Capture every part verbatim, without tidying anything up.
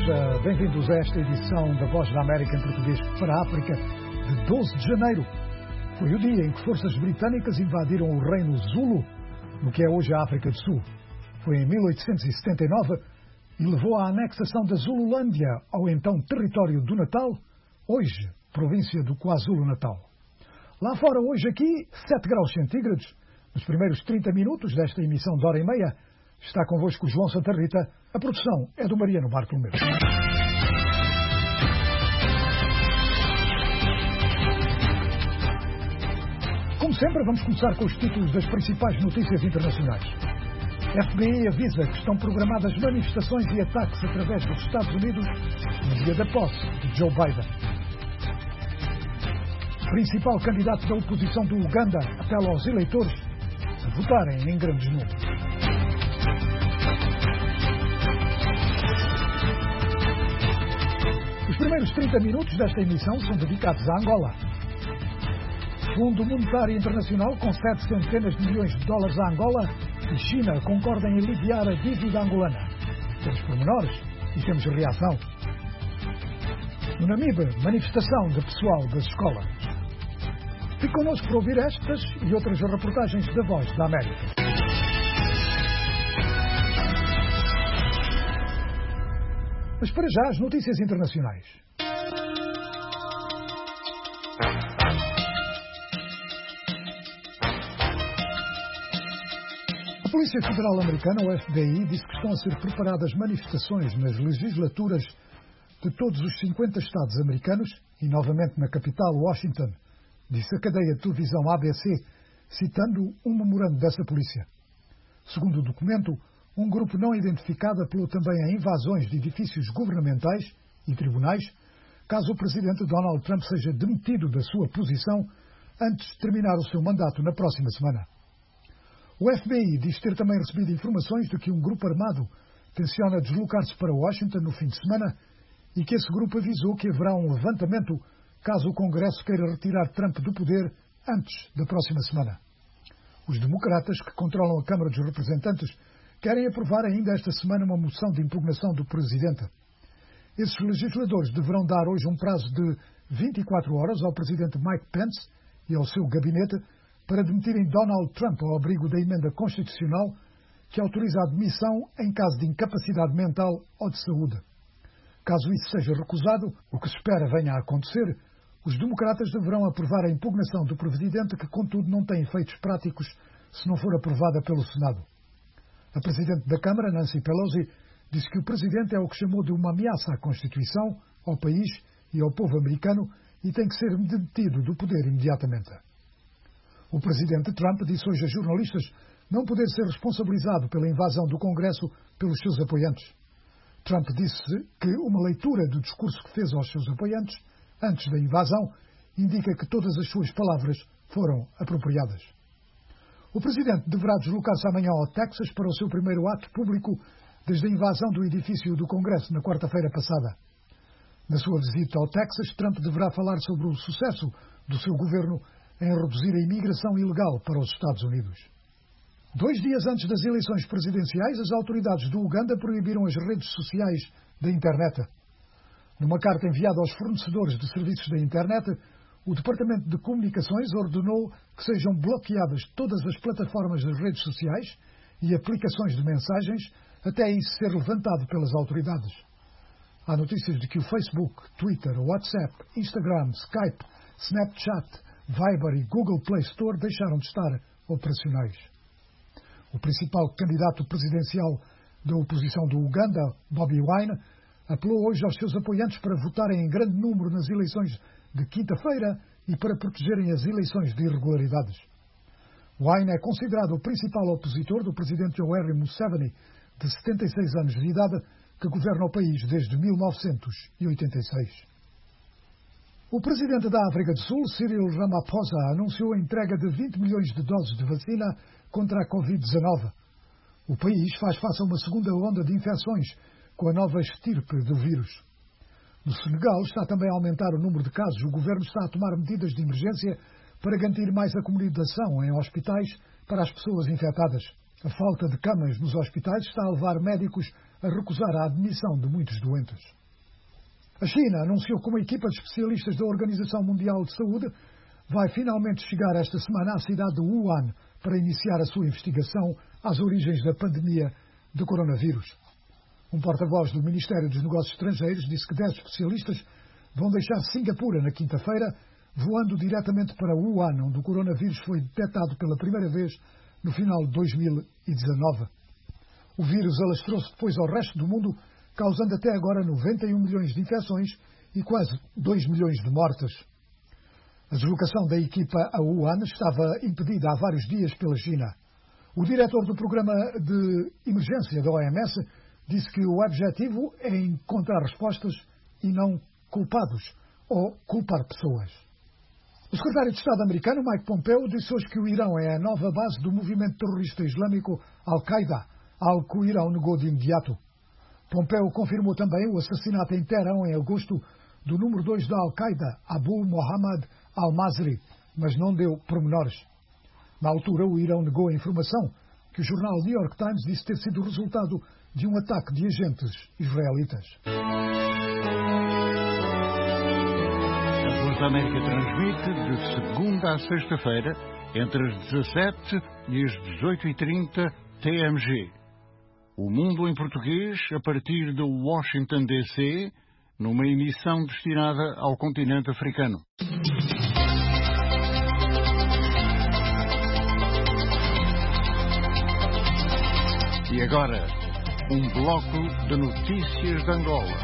Seja bem-vindos a esta edição da Voz da América em português para a África de doze de janeiro. Foi o dia em que forças britânicas invadiram o reino Zulu, no que é hoje a África do Sul. Foi em mil oitocentos e setenta e nove e levou à anexação da Zululândia ao então território do Natal, hoje província do KwaZulu-Natal. Lá fora hoje aqui, sete graus centígrados. Nos primeiros trinta minutos desta emissão de hora e meia, está convosco João Santa Rita. A produção é do Mariano Bartolomeu. Como sempre, vamos começar com os títulos das principais notícias internacionais. F B I avisa que estão programadas manifestações e ataques através dos Estados Unidos no dia da posse de Joe Biden. O principal candidato da oposição do Uganda apela aos eleitores a votarem em grandes números. Os primeiros trinta minutos desta emissão são dedicados a Angola. O Fundo Monetário Internacional concede centenas de milhões de dólares a Angola e China concordam em aliviar a dívida angolana. Temos pormenores e temos reação. No Namibe, manifestação de pessoal das escolas. Fique connosco para ouvir estas e outras reportagens da Voz da América. Mas para já, as notícias internacionais. A Polícia Federal Americana, o F B I, disse que estão a ser preparadas manifestações nas legislaturas de todos os cinquenta estados americanos e novamente na capital, Washington, disse a cadeia de televisão A B C, citando um memorando dessa polícia. Segundo o documento, um grupo não identificado apelou também a invasões de edifícios governamentais e tribunais, caso o presidente Donald Trump seja demitido da sua posição antes de terminar o seu mandato na próxima semana. O F B I diz ter também recebido informações de que um grupo armado tenciona deslocar-se para Washington no fim de semana e que esse grupo avisou que haverá um levantamento caso o Congresso queira retirar Trump do poder antes da próxima semana. Os democratas, que controlam a Câmara dos Representantes, querem aprovar ainda esta semana uma moção de impugnação do presidente. Esses legisladores deverão dar hoje um prazo de vinte e quatro horas ao presidente Mike Pence e ao seu gabinete para demitirem Donald Trump ao abrigo da emenda constitucional que autoriza a demissão em caso de incapacidade mental ou de saúde. Caso isso seja recusado, o que se espera venha a acontecer, os democratas deverão aprovar a impugnação do presidente, que contudo não tem efeitos práticos se não for aprovada pelo Senado. A presidente da Câmara, Nancy Pelosi, disse que o presidente é o que chamou de uma ameaça à Constituição, ao país e ao povo americano e tem que ser demitido do poder imediatamente. O presidente Trump disse hoje a jornalistas não poder ser responsabilizado pela invasão do Congresso pelos seus apoiantes. Trump disse que uma leitura do discurso que fez aos seus apoiantes, antes da invasão, indica que todas as suas palavras foram apropriadas. O presidente deverá deslocar-se amanhã ao Texas para o seu primeiro ato público desde a invasão do edifício do Congresso na quarta-feira passada. Na sua visita ao Texas, Trump deverá falar sobre o sucesso do seu governo em reduzir a imigração ilegal para os Estados Unidos. Dois dias antes das eleições presidenciais, as autoridades do Uganda proibiram as redes sociais da internet. Numa carta enviada aos fornecedores de serviços da internet, o Departamento de Comunicações ordenou que sejam bloqueadas todas as plataformas das redes sociais e aplicações de mensagens até isso ser levantado pelas autoridades. Há notícias de que o Facebook, Twitter, WhatsApp, Instagram, Skype, Snapchat, Viber e Google Play Store deixaram de estar operacionais. O principal candidato presidencial da oposição do Uganda, Bobi Wine, apelou hoje aos seus apoiantes para votarem em grande número nas eleições de quinta-feira e para protegerem as eleições de irregularidades. Wine é considerado o principal opositor do presidente Yoweri Museveni, de setenta e seis anos de idade, que governa o país desde mil novecentos e oitenta e seis. O presidente da África do Sul, Cyril Ramaphosa, anunciou a entrega de vinte milhões de doses de vacina contra a covid dezenove. O país faz face a uma segunda onda de infecções com a nova estirpe do vírus. No Senegal está também a aumentar o número de casos. O governo está a tomar medidas de emergência para garantir mais acomodação em hospitais para as pessoas infectadas. A falta de camas nos hospitais está a levar médicos a recusar a admissão de muitos doentes. A China anunciou que uma equipa de especialistas da Organização Mundial de Saúde vai finalmente chegar esta semana à cidade de Wuhan para iniciar a sua investigação às origens da pandemia de coronavírus. Um porta-voz do Ministério dos Negócios Estrangeiros disse que dez especialistas vão deixar Singapura na quinta-feira, voando diretamente para Wuhan, onde o coronavírus foi detectado pela primeira vez no final de dois mil e dezanove. O vírus alastrou-se depois ao resto do mundo, causando até agora noventa e um milhões de infecções e quase dois milhões de mortes. A deslocação da equipa a Wuhan estava impedida há vários dias pela China. O diretor do programa de emergência da O M S disse que o objetivo é encontrar respostas e não culpados ou culpar pessoas. O secretário de Estado americano, Mike Pompeo, disse hoje que o Irão é a nova base do movimento terrorista islâmico Al-Qaeda, algo que o Irão negou de imediato. Pompeo confirmou também o assassinato em Teherão em agosto do número dois da Al-Qaeda, Abu Mohammad al-Masri, mas não deu pormenores. Na altura, o Irão negou a informação que o jornal New York Times disse ter sido o resultado de um ataque de agentes israelitas. A Voz da América transmite de segunda a sexta-feira, entre as dezassete e as dezoito e trinta T M G. O Mundo em Português, a partir de Washington, D C, numa emissão destinada ao continente africano. E agora, um bloco de notícias de Angola.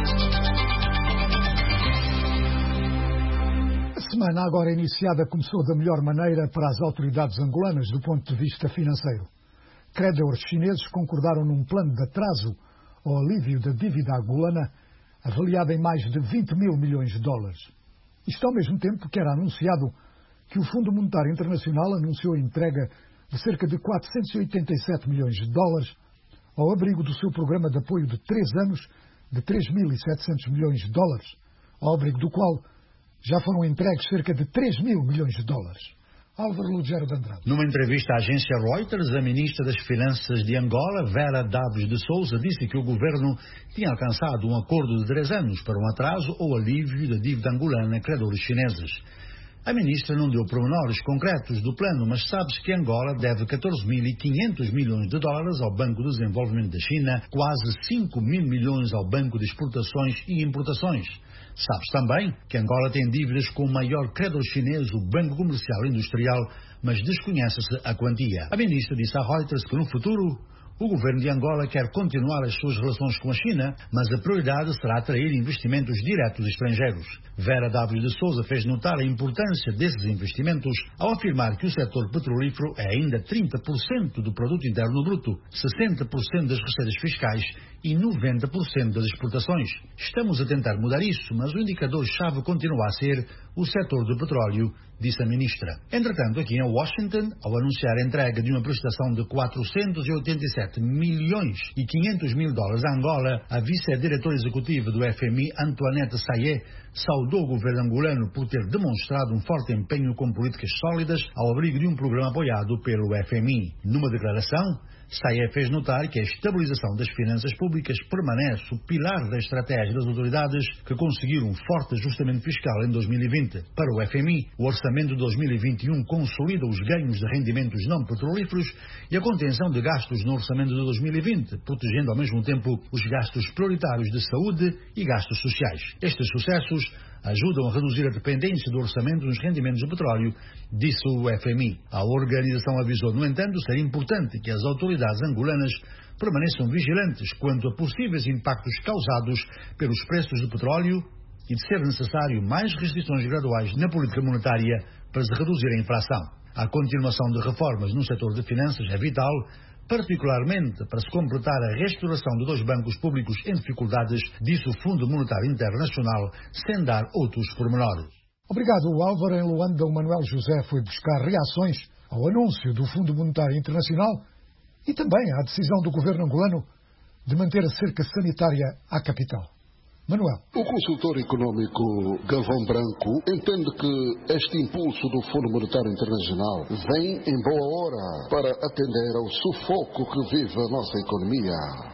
A semana agora iniciada começou da melhor maneira para as autoridades angolanas do ponto de vista financeiro. Credores chineses concordaram num plano de atraso ao alívio da dívida angolana, avaliada em mais de vinte mil milhões de dólares. Isto ao mesmo tempo que era anunciado que o Fundo Monetário Internacional anunciou a entrega de cerca de quatrocentos e oitenta e sete milhões de dólares ao abrigo do seu programa de apoio de três anos de três mil e setecentos milhões de dólares, ao abrigo do qual já foram entregues cerca de três mil milhões de dólares. Álvaro Lugero de Andrade. Numa entrevista à agência Reuters, a ministra das Finanças de Angola, Vera Daves de Souza, disse que o governo tinha alcançado um acordo de três anos para um atraso ou alívio da dívida angolana a credores chineses. A ministra não deu pormenores concretos do plano, mas sabe-se que Angola deve catorze mil e quinhentos milhões de dólares ao Banco de Desenvolvimento da China, quase cinco mil milhões ao Banco de Exportações e Importações. Sabe-se também que Angola tem dívidas com o maior credor chinês, o Banco Comercial e Industrial, mas desconhece-se a quantia. A ministra disse à Reuters que no futuro o governo de Angola quer continuar as suas relações com a China, mas a prioridade será atrair investimentos diretos estrangeiros. Vera Daves de Souza fez notar a importância desses investimentos ao afirmar que o setor petrolífero é ainda trinta por cento do produto interno bruto, sessenta por cento das receitas fiscais e noventa por cento das exportações. Estamos a tentar mudar isso, mas o indicador-chave continua a ser o setor do petróleo, disse a ministra. Entretanto, aqui em Washington, ao anunciar a entrega de uma prestação de quatrocentos e oitenta e sete milhões e quinhentos mil dólares a Angola, a vice-diretora executiva do F M I, Antoinette Sayé, saudou o governo angolano por ter demonstrado um forte empenho com políticas sólidas ao abrigo de um programa apoiado pelo F M I. Numa declaração, Sayé fez notar que a estabilização das finanças públicas permanece o pilar da estratégia das autoridades que conseguiram um forte ajustamento fiscal em dois mil e vinte. Para o F M I, o orçamento de dois mil e vinte e um consolida os ganhos de rendimentos não petrolíferos e a contenção de gastos no orçamento de dois mil e vinte, protegendo ao mesmo tempo os gastos prioritários de saúde e gastos sociais. Estes sucessos ajudam a reduzir a dependência do orçamento nos rendimentos do petróleo, disse o F M I. A organização avisou, no entanto, ser importante que as autoridades angolanas permaneçam vigilantes quanto a possíveis impactos causados pelos preços do petróleo e de ser necessário mais restrições graduais na política monetária para se reduzir a inflação. A continuação de reformas no setor de finanças é vital, particularmente para se completar a restauração de dois bancos públicos em dificuldades, disse o Fundo Monetário Internacional, sem dar outros pormenores. Obrigado, Álvaro. Em Luanda, o Manuel José foi buscar reações ao anúncio do Fundo Monetário Internacional e também à decisão do governo angolano de manter a cerca sanitária à capital. Manuel. O consultor econômico Galvão Branco entende que este impulso do Fundo Monetário Internacional vem em boa hora para atender ao sufoco que vive a nossa economia.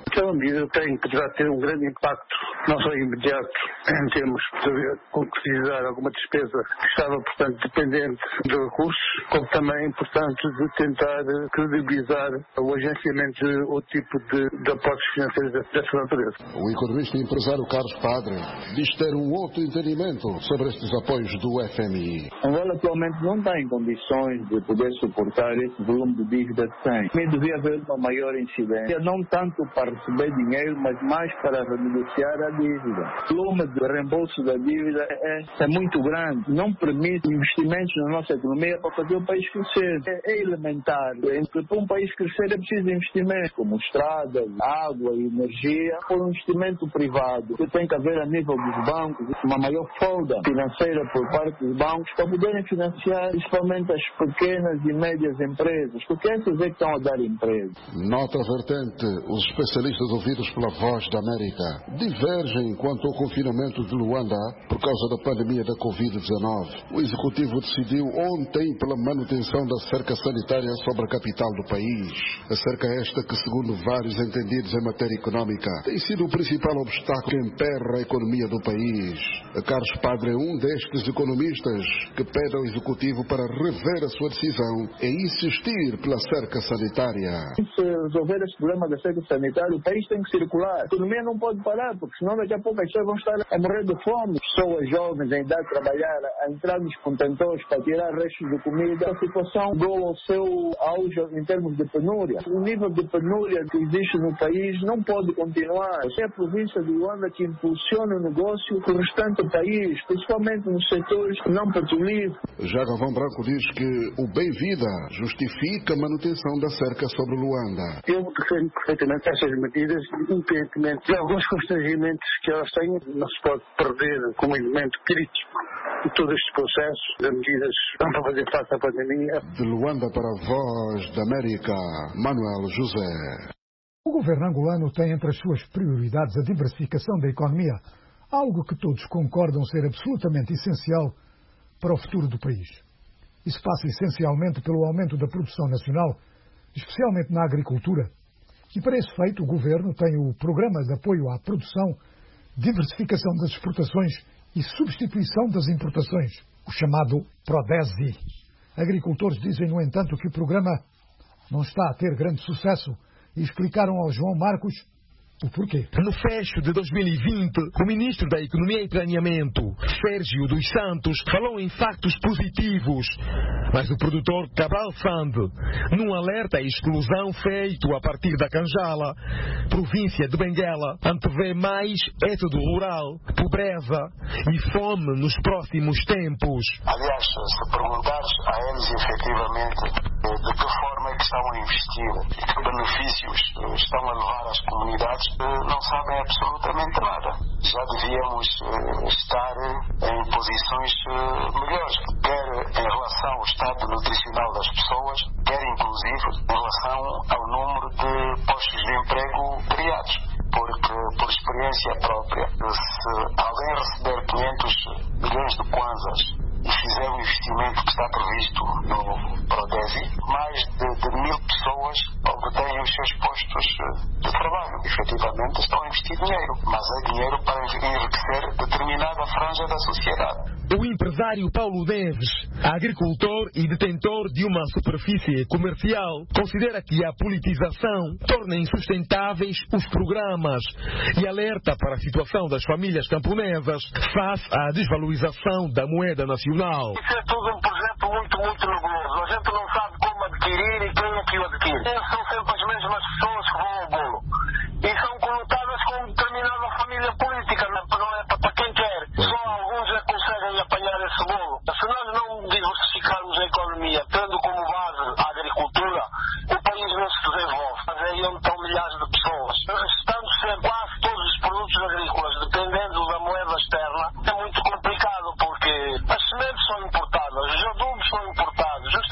Aquela medida tem que já ter um grande impacto, não só imediato, em termos de concretizar alguma despesa que estava, portanto, dependente de recursos, como também, portanto, de tentar credibilizar o agenciamento de outro tipo de, de aportes financeiros dessa natureza. O economista e empresário Carlos Padre diz ter um outro entendimento sobre estes apoios do F M I. Angola atualmente não está em condições de poder suportar esse volume de dívida que tem. Também devia haver uma maior incidência, não tanto para receber dinheiro, mas mais para renegociar a dívida. O volume de reembolso da dívida é, é muito grande, não permite investimentos na nossa economia para fazer o país crescer. É, é elementar. Para um país crescer é preciso investimento, como estradas, água e energia, por um investimento privado. Que tem que haver a nível dos bancos uma maior folga financeira por parte dos bancos para poderem financiar principalmente as pequenas e médias empresas, porque essas é que estão a dar emprego. Nota vertente, os especialistas ouvidos pela Voz da América divergem quanto ao confinamento de Luanda por causa da pandemia da covid dezenove. O Executivo decidiu ontem pela manutenção da cerca sanitária sobre a capital do país. A cerca esta que, segundo vários entendidos em matéria económica, tem sido o principal obstáculo que emperra a economia do país. Carlos Padre é um destes economistas que pede ao Executivo para rever a sua decisão e insistir pela cerca sanitária. Se resolver esse problema da cerca sanitária, o país tem que circular. A economia não pode parar, porque senão daqui a pouco as pessoas vão estar a morrer de fome. Pessoas jovens em idade de trabalhar, a entrar nos contentores para tirar restos de comida. A situação chegou ao seu auge em termos de penúria. O nível de penúria que existe no país não pode continuar. É a província de Luanda que impulsiona o negócio do restante do país, principalmente nos setores não petrolíferos. Já Galvão Branco diz que o bem-vida justifica a manutenção da cerca sobre Luanda. Eu defendo perfeitamente essas medidas, independentemente de alguns constrangimentos que elas têm, não se pode perder como elemento crítico de todo este processo de medidas para fazer face à pandemia. De Luanda para a Voz da América, Manuel José. O governo angolano tem entre as suas prioridades a diversificação da economia, algo que todos concordam ser absolutamente essencial para o futuro do país. Isso passa essencialmente pelo aumento da produção nacional, especialmente na agricultura. E para esse feito, o governo tem o Programa de Apoio à Produção, Diversificação das Exportações e Substituição das Importações, o chamado PRODESI. Agricultores dizem, no entanto, que o programa não está a ter grande sucesso e explicaram ao João Marcos o porquê. No fecho de dois mil e vinte, o ministro da Economia e Planeamento, Sérgio dos Santos, falou em factos positivos, mas o produtor Cabral Sande, num alerta à exclusão feito a partir da Canjala, província de Benguela, antevê mais êxodo rural, pobreza e fome nos próximos tempos. Aliás, se perguntares a eles efetivamente de que forma é que estão a investir e que benefícios estão a levar às comunidades, não sabem absolutamente nada. Já devíamos estar em posições melhores, quer em relação ao estado nutricional das pessoas, quer inclusive em relação ao número de postos de emprego criados. Porque, por experiência própria, se alguém receber quinhentos milhões de kwanzas e fizer o investimento que está previsto no PRODESI, mais de, de mil pessoas obtêm os seus postos de trabalho. Efetivamente estão a investir dinheiro, mas é dinheiro para enriquecer determinada franja da sociedade. O empresário Paulo Neves, agricultor e detentor de uma superfície comercial, considera que a politização torna insustentáveis os programas e alerta para a situação das famílias camponesas face à desvalorização da moeda nacional. Isso é tudo um projeto muito, muito nebuloso. A gente não sabe como adquirir e quem é que o adquire. São sempre as mesmas pessoas que vão ao bolo. E são colocadas com determinada família política, não é para quem quer. Só alguns é que conseguem apanhar esse bolo. Se nós não diversificarmos a economia, tendo como base a agricultura, o país não se desenvolve. Mas aí onde estão milhares de pessoas. Estando sempre quase todos os produtos agrícolas dependendo da moeda externa, é muito complicado porque as sementes são importadas, os adubos são importados, os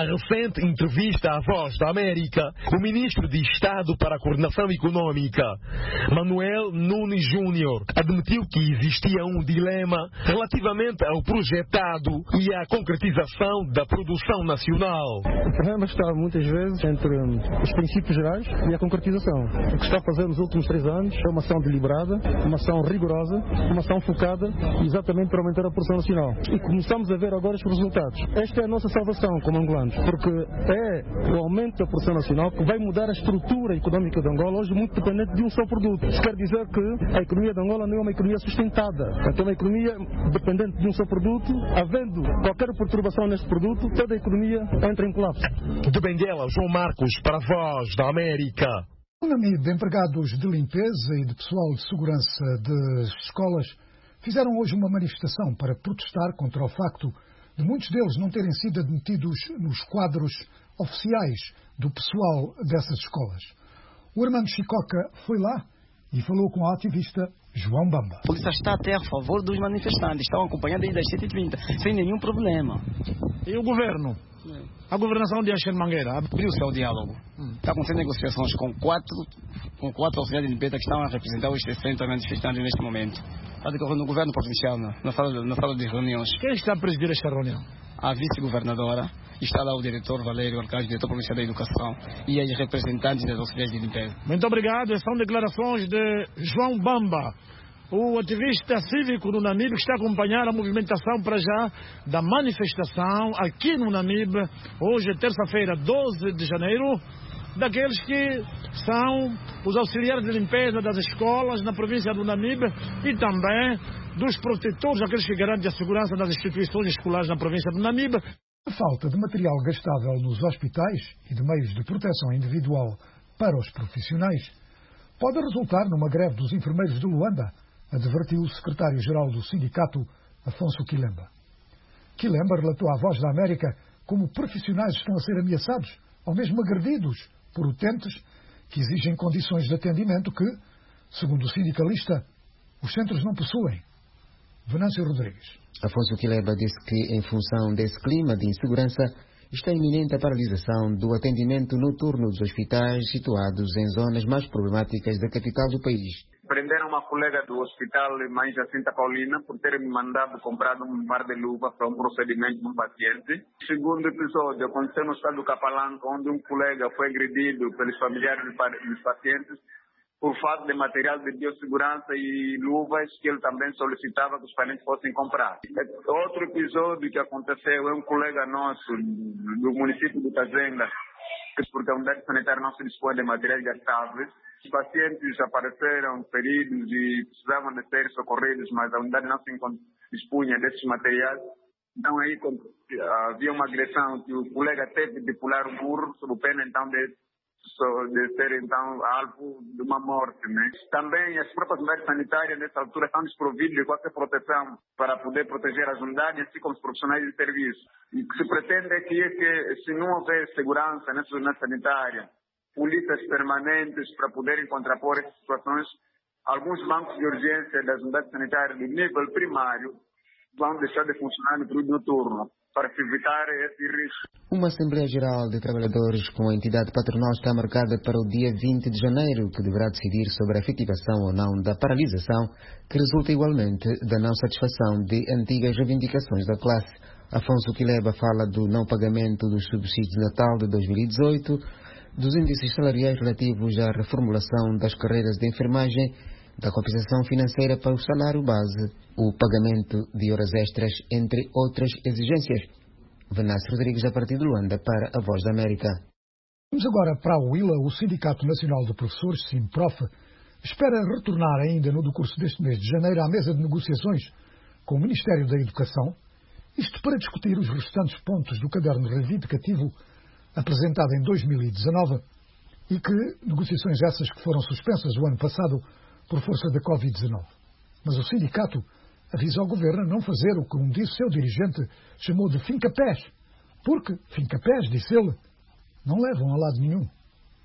recente entrevista à Voz da América, o ministro de Estado para a Coordenação Econômica, Manuel Nunes Júnior, admitiu que existia um dilema relativamente ao projetado e à concretização da produção nacional. O problema está muitas vezes entre os princípios gerais e a concretização. O que está a fazer nos últimos três anos é uma ação deliberada, uma ação rigorosa, uma ação focada exatamente para aumentar a produção nacional. E começamos a ver agora os resultados. Esta é a nossa salvação como angolanos, porque é o aumento da produção nacional que vai mudar a estrutura económica de Angola, hoje muito dependente de um só produto. Isso quer dizer que a economia de Angola não é uma economia sustentada. Portanto, é uma economia dependente de um só produto. Havendo qualquer perturbação neste produto, toda a economia entra em colapso. De Benguela, João Marcos, para a Voz da América. Um amigo de empregados de limpeza e de pessoal de segurança das escolas fizeram hoje uma manifestação para protestar contra o facto de muitos deles não terem sido admitidos nos quadros oficiais do pessoal dessas escolas. O Armando Chicoca foi lá e falou com a ativista João Bamba. A polícia está até a favor dos manifestantes, estão acompanhando desde as sete e trinta, sem nenhum problema. E o governo? A governação de Axel Mangueira abriu-se ao diálogo. Hum. Está acontecendo negociações com quatro, com quatro auxiliares de limpeza que estão a representar os sessenta manifestantes neste momento. Está decorrendo no governo provincial, na sala, na sala de reuniões. Quem está a presidir esta reunião? A vice-governadora, está lá o diretor Valério Arcanjo, diretor provincial da Educação, e as representantes das auxiliares de limpeza. Muito obrigado. São declarações de João Bamba, o ativista cívico do Namibe, que está a acompanhar a movimentação para já da manifestação aqui no Namibe, hoje, terça-feira, doze de janeiro, daqueles que são os auxiliares de limpeza das escolas na província do Namibe e também dos protetores, aqueles que garantem a segurança das instituições escolares na província do Namibe. A falta de material gastável nos hospitais e de meios de proteção individual para os profissionais pode resultar numa greve dos enfermeiros de Luanda, advertiu o secretário-geral do sindicato, Afonso Quilemba. Quilemba relatou à Voz da América como profissionais estão a ser ameaçados, ou mesmo agredidos, por utentes que exigem condições de atendimento que, segundo o sindicalista, os centros não possuem. Venâncio Rodrigues. Afonso Quilemba disse que, em função desse clima de insegurança, está iminente a paralisação do atendimento noturno dos hospitais situados em zonas mais problemáticas da capital do país. Prenderam uma colega do hospital Mãe Jacinta Paulina por ter me mandado comprar um par de luva para um procedimento de um paciente. Segundo episódio aconteceu no estado do Capalanca, onde um colega foi agredido pelos familiares dos pacientes por falta de material de biossegurança e luvas que ele também solicitava que os pacientes fossem comprar. Outro episódio que aconteceu é um colega nosso do município de Tazenga, porque a unidade sanitária não se dispõe de materiais gastáveis. Os pacientes apareceram feridos e precisavam de ser socorridos, mas a unidade não se dispunha desses materiais. Então aí havia uma agressão que o colega teve de pular o muro, sob pena então de, de ser então alvo de uma morte. Né? Também as próprias unidades sanitárias nessa altura estão desprovidas de qualquer proteção para poder proteger as unidades, assim como os profissionais de serviço. E o que se pretende é que, que se não houver segurança nessas unidades sanitárias, polícias permanentes para poderem contrapor essas situações, alguns bancos de urgência das unidades sanitárias do nível primário vão deixar de funcionar no período noturno, para se evitar esse risco. Uma Assembleia Geral de Trabalhadores com a entidade patronal está marcada para o dia vinte de janeiro, que deverá decidir sobre a efetivação ou não da paralisação, que resulta igualmente da não satisfação de antigas reivindicações da classe. Afonso Quilemba fala do não pagamento dos subsídios de Natal de dois mil e dezoito, dos índices salariais relativos à reformulação das carreiras de enfermagem, da compensação financeira para o salário base, o pagamento de horas extras, entre outras exigências. Venâncio Rodrigues, a partir de Luanda, para a Voz da América. Vamos agora para a UILA. O Sindicato Nacional de Professores, SINPROF, espera retornar ainda no decurso deste mês de janeiro à mesa de negociações com o Ministério da Educação, isto para discutir os restantes pontos do caderno reivindicativo apresentado em dois mil e dezanove e que negociações essas que foram suspensas o ano passado por força da covid dezanove. Mas o sindicato avisa ao governo a não fazer o que, como disse seu dirigente, chamou de fincapés, porque fincapés, disse ele, não levam a lado nenhum.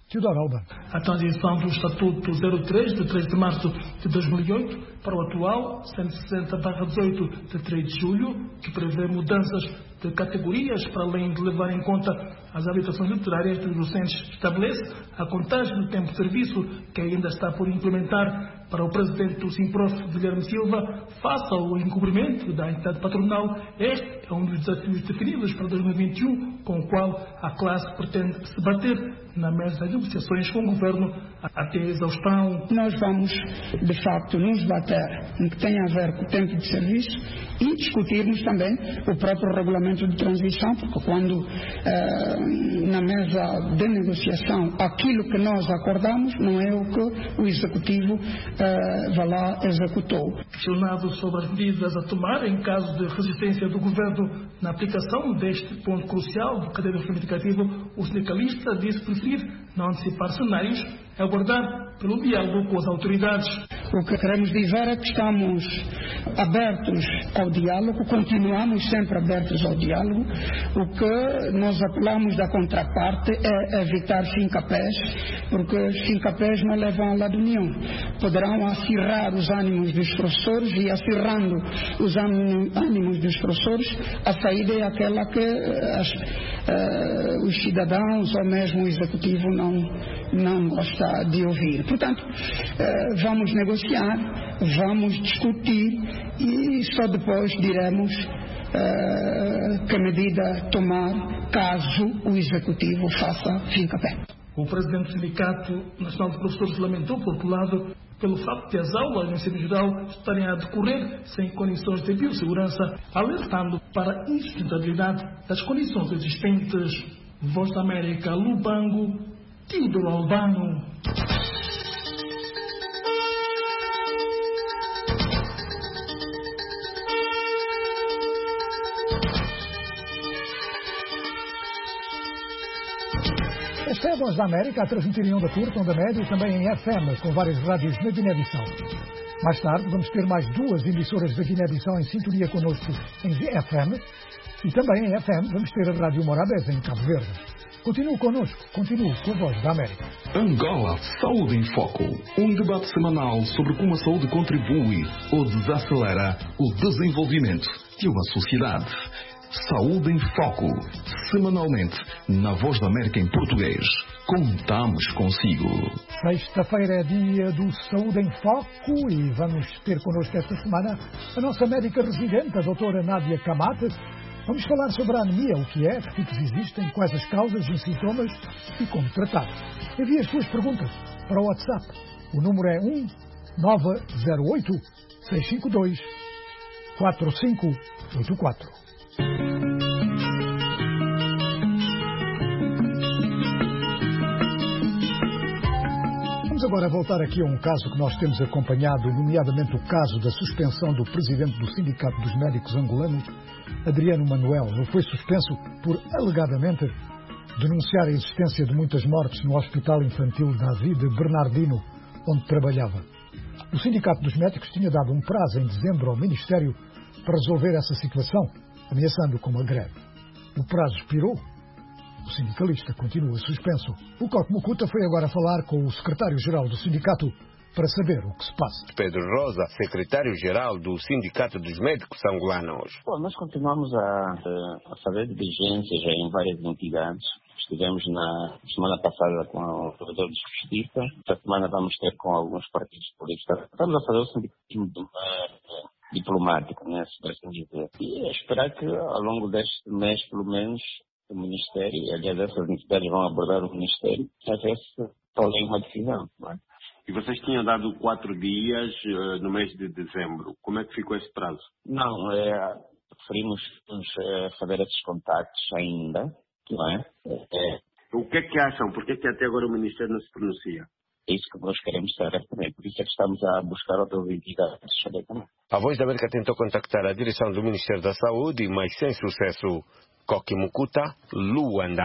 Teodoro Albano. A transição do Estatuto zero três, de três de março de dois mil e oito, para o atual cento e sessenta barra dezoito, de três de julho, que prevê mudanças de categorias, para além de levar em conta as habilitações literárias dos docentes, estabelece a contagem do tempo de serviço, que ainda está por implementar, para o presidente do Simprof, Guilherme Silva, face ao encobrimento da entidade patronal. Este é um dos desafios definidos para dois mil e vinte e um, com o qual a classe pretende se bater na mesa de negociações com o governo até a exaustão. Nós vamos, de facto, nos bater no que tem a ver com o tempo de serviço e discutirmos também o próprio regulamento de transição, porque quando eh, na mesa de negociação aquilo que nós acordamos não é o que o Executivo eh, vai lá executou. Questionado sobre as medidas a tomar em caso de resistência do governo na aplicação deste ponto crucial do cadeiro reivindicativo, o sindicalista disse preferir não antecipar cenários, aguardar pelo diálogo com as autoridades. O que queremos dizer é que estamos abertos ao diálogo, continuamos sempre abertos ao diálogo. O que nós apelamos da contraparte é evitar fincapés, porque os fincapés não levam a lado nenhum. Poderão acirrar os ânimos dos professores e, acirrando os ânimos dos professores, a saída é aquela que as, uh, os cidadãos ou mesmo o executivo não, não gosta de ouvir. Portanto, uh, vamos negociar, vamos discutir e só depois diremos uh, que medida tomar caso o executivo faça fincapé. O presidente do Sindicato Nacional de Professores lamentou, por outro lado, pelo facto de as aulas no ensino geral estarem a decorrer sem condições de biossegurança, alertando para a insustentabilidade das condições existentes. Voz da América, Lubango, Teodoro Albano. Esta é a Voz da América, a transmitir em onda curta, onda média e também em F M, com várias rádios na Guiné-Bissau. Mais tarde vamos ter mais duas emissoras da Guiné-Bissau em sintonia connosco em F M e também em F M vamos ter a Rádio Morabeza em Cabo Verde. Continue connosco, continue com a Voz da América. Angola, Saúde em Foco. Um debate semanal sobre como a saúde contribui ou desacelera o desenvolvimento de uma sociedade. Saúde em Foco, semanalmente, na Voz da América em português. Contamos consigo. Sexta-feira é dia do Saúde em Foco e vamos ter connosco esta semana a nossa médica residente, a doutora Nádia Camate. Vamos falar sobre a anemia, o que é, que tipos existem, quais as causas e sintomas e como tratar. Envie as suas perguntas para o WhatsApp. O número é um nove zero oito, seis cinco dois, quatro cinco oito quatro. Vamos agora voltar aqui a um caso que nós temos acompanhado, nomeadamente o caso da suspensão do presidente do Sindicato dos Médicos Angolanos, Adriano Manuel. Ele foi suspenso por, alegadamente, denunciar a existência de muitas mortes no Hospital Infantil David Bernardino, onde trabalhava. O Sindicato dos Médicos tinha dado um prazo em dezembro ao Ministério para resolver essa situação, ameaçando com uma greve. O prazo expirou. O sindicalista continua suspenso. O Coque Mucuta foi agora falar com o secretário-geral do sindicato para saber o que se passa. Pedro Rosa, secretário-geral do Sindicato dos Médicos Angolanos. Bom, nós continuamos a, a fazer diligências em várias entidades. Estivemos na semana passada com o provedor de justiça. Esta semana vamos ter com alguns partidos políticos. Estamos a fazer o sindicalismo de uma diplomático, né, se assim dizer. E esperar que ao longo deste mês, pelo menos, o Ministério, aliás, essas entidades vão abordar o Ministério, para ver se tomem uma decisão. Não é? E vocês tinham dado quatro dias uh, no mês de dezembro. Como é que ficou esse prazo? Não, é, preferimos é, fazer esses contactos ainda, não é? é? O que é que acham? Por que é que até agora o Ministério não se pronuncia? É isso que nós queremos saber também. Por isso é que estamos a buscar outras entidades também. A Voz da América tentou contactar a direção do Ministério da Saúde, mas sem sucesso. Coque Mucuta, Luanda.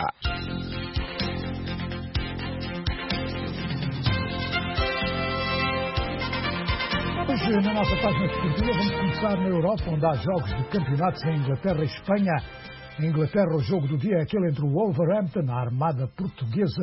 Hoje, na nossa página esportiva, vamos começar na Europa, onde há jogos de campeonatos em Inglaterra e Espanha. Em Inglaterra, o jogo do dia é aquele entre o Wolverhampton, a Armada Portuguesa,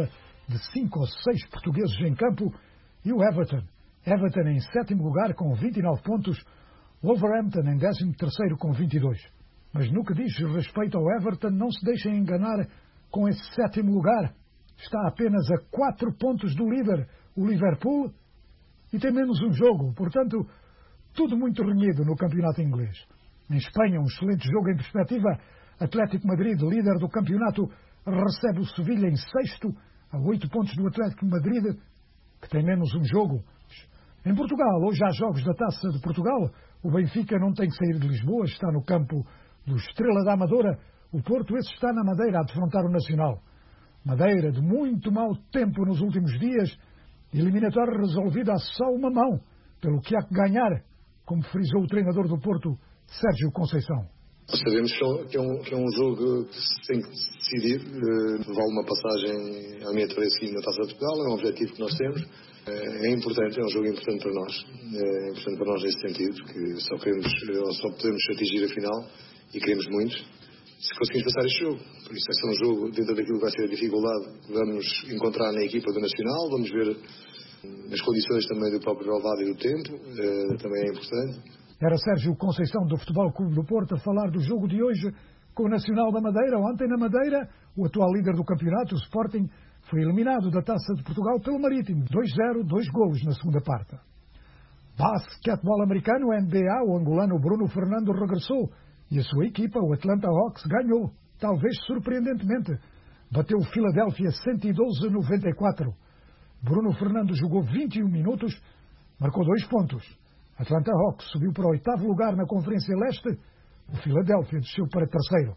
de cinco ou seis portugueses em campo, e o Everton. Everton em sétimo lugar com vinte e nove pontos, Wolverhampton em décimo terceiro com vinte e dois. Mas no que diz respeito ao Everton, não se deixem enganar com esse sétimo lugar. Está apenas a quatro pontos do líder, o Liverpool, e tem menos um jogo. Portanto, tudo muito renhido no campeonato inglês. Em Espanha, um excelente jogo em perspectiva. Atlético Madrid, líder do campeonato, recebe o Sevilha em sexto, a oito pontos do Atlético Madrid, que tem menos um jogo. Em Portugal, hoje há jogos da Taça de Portugal. O Benfica não tem que sair de Lisboa, está no campo do Estrela da Amadora. O Porto, esse está na Madeira a defrontar o Nacional. Madeira, de muito mau tempo nos últimos dias, eliminatória resolvida a só uma mão, pelo que há que ganhar, como frisou o treinador do Porto, Sérgio Conceição. Sabemos que é um, que é um jogo que se tem que decidir. Uh, vale uma passagem à minha travessia na Taça de Portugal, é um objetivo que nós temos. Uh, é importante, é um jogo importante para nós. É importante para nós nesse sentido, que só, queremos, uh, só podemos atingir a final e queremos muito se conseguimos passar este jogo. Por isso, esse é um jogo dentro daquilo que vai ser a dificuldade que vamos encontrar na equipa do Nacional. Vamos ver as condições também do próprio relvado e do tempo, uh, também é importante. Era Sérgio Conceição do Futebol Clube do Porto a falar do jogo de hoje com o Nacional da Madeira. Ontem na Madeira, o atual líder do campeonato, o Sporting, foi eliminado da Taça de Portugal pelo Marítimo. dois a zero, dois golos na segunda parte. Basquetebol americano, N B A, o angolano Bruno Fernando regressou e a sua equipa, o Atlanta Hawks, ganhou, talvez surpreendentemente. Bateu o Philadelphia cento e doze a noventa e quatro. Bruno Fernando jogou vinte e um minutos, marcou dois pontos. Atlanta Hawks subiu para o oitavo lugar na Conferência Leste. O Philadelphia desceu para terceiro.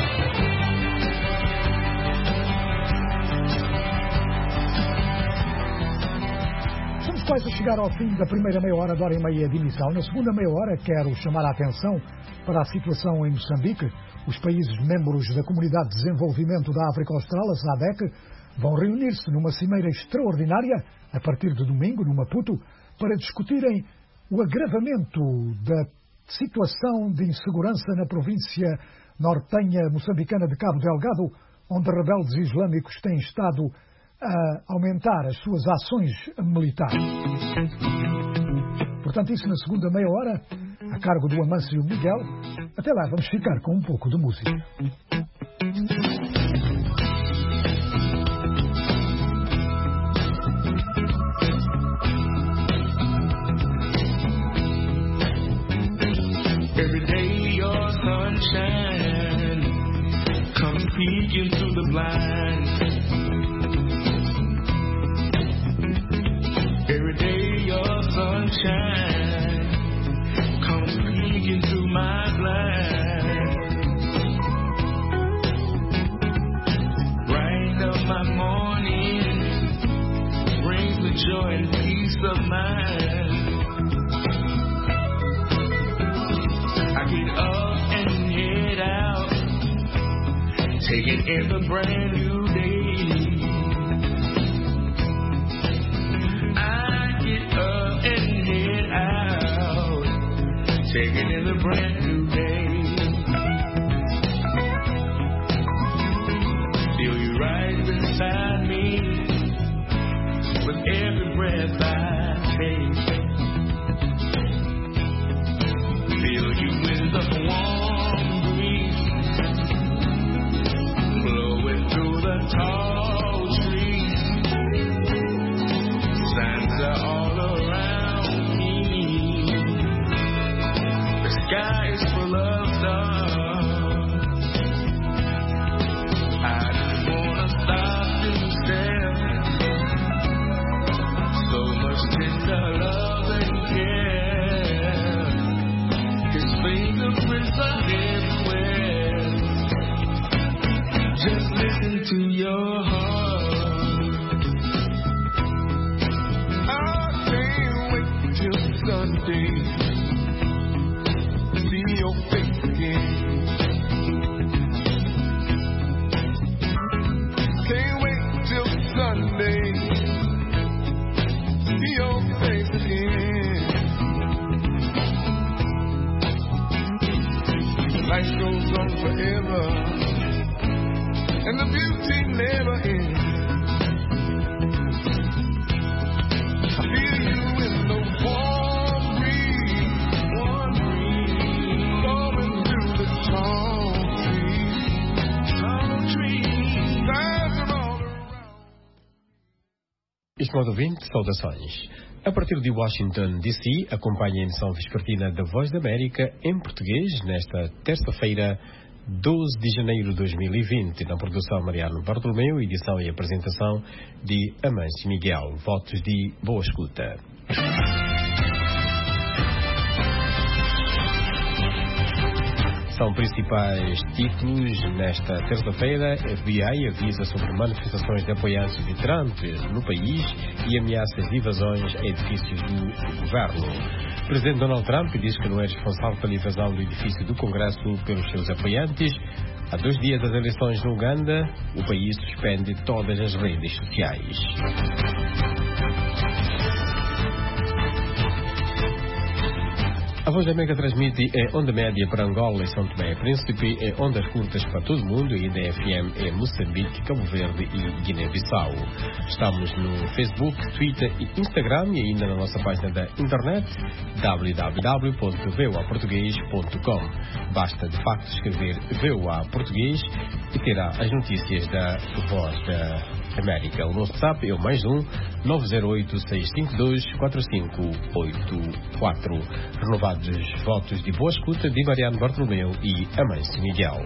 Estamos quase a chegar ao fim da primeira meia hora, da hora e meia de emissão. Na segunda meia hora, quero chamar a atenção para a situação em Moçambique. Os países membros da Comunidade de Desenvolvimento da África Austral, a SADC, vão reunir-se numa cimeira extraordinária, a partir de domingo, no Maputo, para discutirem o agravamento da situação de insegurança na província nortenha moçambicana de Cabo Delgado, onde rebeldes islâmicos têm estado a aumentar as suas ações militares. Portanto, isso na segunda meia hora, a cargo do Amâncio Miguel. Até lá, vamos ficar com um pouco de música. Every day your sunshine comes peeking through the blinds. Every day your sunshine comes peeking through my blinds. Bright up my morning, brings me joy and peace of mind. I get up and head out, taking in the brand new day. I get up and head out, taking in the brand new day. Feel you right beside me, with every breath I take. Feel you with the warm breeze blowing through the tall trees. Signs are all around me. The sky is full of stars. I just wanna stop and stare. So much tender love and care. His fingerprints are everywhere. Just listen to your heart. I can't wait till Sunday to see your face again. Can't wait till Sunday to see your face again. Life goes on forever, and the beauty never ends. Estimado ouvinte, saudações. A partir de Washington, D C, acompanha a emissão vespertina da Voz da América em português nesta terça-feira, doze de janeiro de dois mil e vinte, na produção Mariano Bartolomeu, edição e apresentação de Amâncio Miguel. Votos de boa escuta. São principais títulos nesta terça-feira. F B I avisa sobre manifestações de apoiantes de Trump no país e ameaças de invasões a edifícios do governo. O presidente Donald Trump diz que não é responsável pela invasão do edifício do Congresso pelos seus apoiantes. Há dois dias das eleições no Uganda, o país suspende todas as redes sociais. A Voz da América transmite em onda média para Angola e São Tomé e Príncipe, em ondas curtas para todo o mundo e ainda em F M em Moçambique, Cabo Verde e Guiné-Bissau. Estamos no Facebook, Twitter e Instagram e ainda na nossa página da internet w w w ponto v o a português ponto com. Basta de facto escrever V O A Português e terá as notícias da Voz da América. O nosso WhatsApp é o mais um nove zero oito, seis cinco dois, quatro cinco oito quatro. Renovados votos de boa escuta de Mariano Bartolomeu e Amâncio Miguel.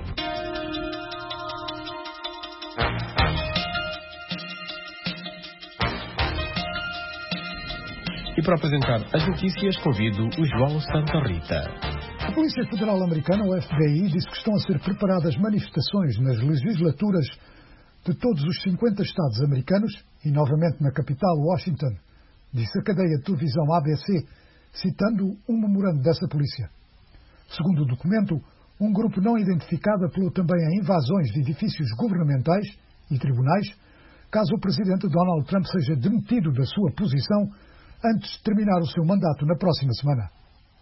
E para apresentar as notícias, convido o João Santa Rita. A Polícia Federal Americana, o F B I, diz que estão a ser preparadas manifestações nas legislaturas de todos os cinquenta estados americanos e novamente na capital, Washington, disse a cadeia de televisão A B C, citando um memorando dessa polícia. Segundo o documento, um grupo não identificado apelou também a invasões de edifícios governamentais e tribunais, caso o presidente Donald Trump seja demitido da sua posição antes de terminar o seu mandato na próxima semana.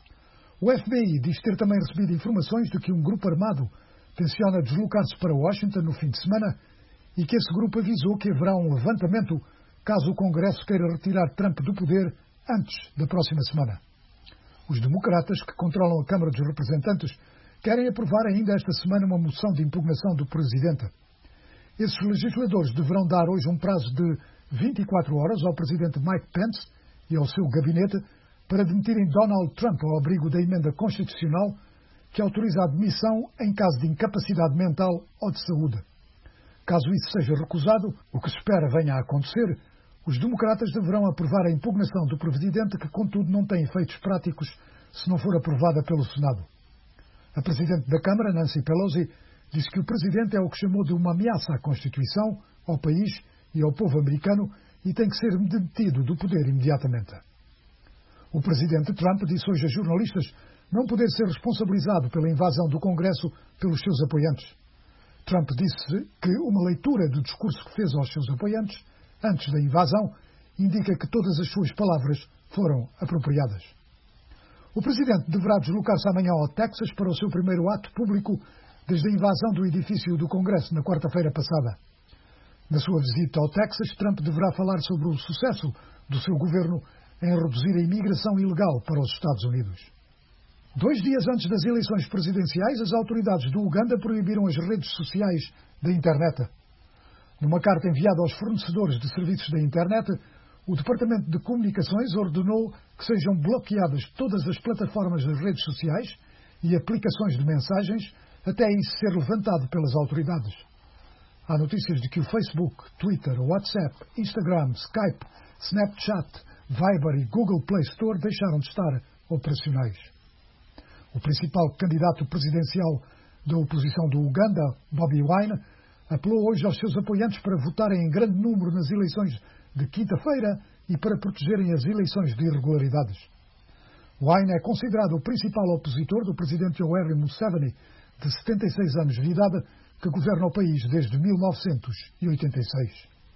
O F B I diz ter também recebido informações de que um grupo armado tenciona deslocar-se para Washington no fim de semana e que esse grupo avisou que haverá um levantamento caso o Congresso queira retirar Trump do poder antes da próxima semana. Os democratas, que controlam a Câmara dos Representantes, querem aprovar ainda esta semana uma moção de impugnação do presidente. Esses legisladores deverão dar hoje um prazo de vinte e quatro horas ao presidente Mike Pence e ao seu gabinete para demitirem Donald Trump ao abrigo da emenda constitucional que autoriza a demissão em caso de incapacidade mental ou de saúde. Caso isso seja recusado, o que se espera venha a acontecer, os democratas deverão aprovar a impugnação do presidente, que, contudo, não tem efeitos práticos se não for aprovada pelo Senado. A presidente da Câmara, Nancy Pelosi, disse que o presidente é o que chamou de uma ameaça à Constituição, ao país e ao povo americano e tem que ser demitido do poder imediatamente. O presidente Trump disse hoje a jornalistas não poder ser responsabilizado pela invasão do Congresso pelos seus apoiantes. Trump disse que uma leitura do discurso que fez aos seus apoiantes antes da invasão indica que todas as suas palavras foram apropriadas. O presidente deverá deslocar-se amanhã ao Texas para o seu primeiro ato público desde a invasão do edifício do Congresso na quarta-feira passada. Na sua visita ao Texas, Trump deverá falar sobre o sucesso do seu governo em reduzir a imigração ilegal para os Estados Unidos. Dois dias antes das eleições presidenciais, as autoridades do Uganda proibiram as redes sociais da internet. Numa carta enviada aos fornecedores de serviços da internet, o Departamento de Comunicações ordenou que sejam bloqueadas todas as plataformas das redes sociais e aplicações de mensagens até isso ser levantado pelas autoridades. Há notícias de que o Facebook, Twitter, WhatsApp, Instagram, Skype, Snapchat, Viber e Google Play Store deixaram de estar operacionais. O principal candidato presidencial da oposição do Uganda, Bobi Wine, apelou hoje aos seus apoiantes para votarem em grande número nas eleições de quinta-feira e para protegerem as eleições de irregularidades. Wine é considerado o principal opositor do presidente Yoweri Museveni, de setenta e seis anos de idade, que governa o país desde mil novecentos e oitenta e seis.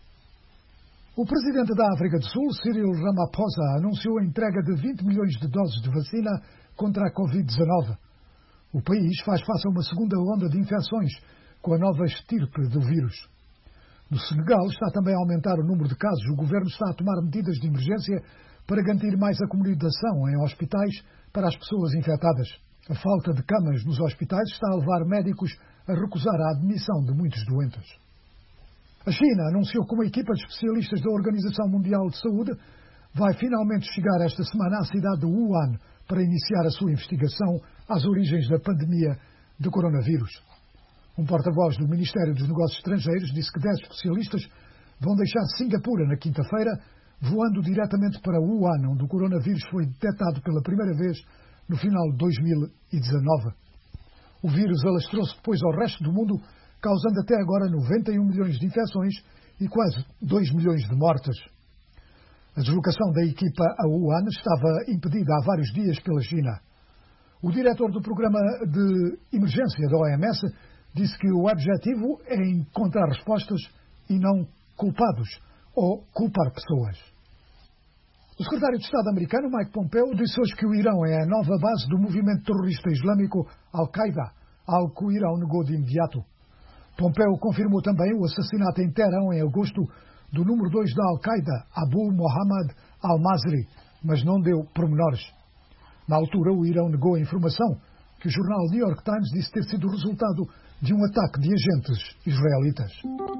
O presidente da África do Sul, Cyril Ramaphosa, anunciou a entrega de vinte milhões de doses de vacina contra a covid dezenove. O país faz face a uma segunda onda de infecções com a nova estirpe do vírus. No Senegal está também a aumentar o número de casos. O governo está a tomar medidas de emergência para garantir mais acomodação em hospitais para as pessoas infectadas. A falta de camas nos hospitais está a levar médicos a recusar a admissão de muitos doentes. A China anunciou que uma equipa de especialistas da Organização Mundial de Saúde vai finalmente chegar esta semana à cidade de Wuhan para iniciar a sua investigação às origens da pandemia de coronavírus. Um porta-voz do Ministério dos Negócios Estrangeiros disse que dez especialistas vão deixar Singapura na quinta-feira, voando diretamente para Wuhan, onde o coronavírus foi detectado pela primeira vez no final de dois mil e dezanove. O vírus alastrou-se depois ao resto do mundo, causando até agora noventa e um milhões de infecções e quase dois milhões de mortes. A deslocação da equipa a Wuhan estava impedida há vários dias pela China. O diretor do programa de emergência da O M S disse que o objetivo é encontrar respostas e não culpados ou culpar pessoas. O secretário de Estado americano, Mike Pompeo, disse hoje que o Irão é a nova base do movimento terrorista islâmico Al-Qaeda, algo que o Irão negou de imediato. Pompeo confirmou também o assassinato em Teherão em agosto do número dois da Al-Qaeda, Abu Mohammad al-Masri, mas não deu pormenores. Na altura, o Irão negou a informação que o jornal New York Times disse ter sido o resultado de um ataque de agentes israelitas.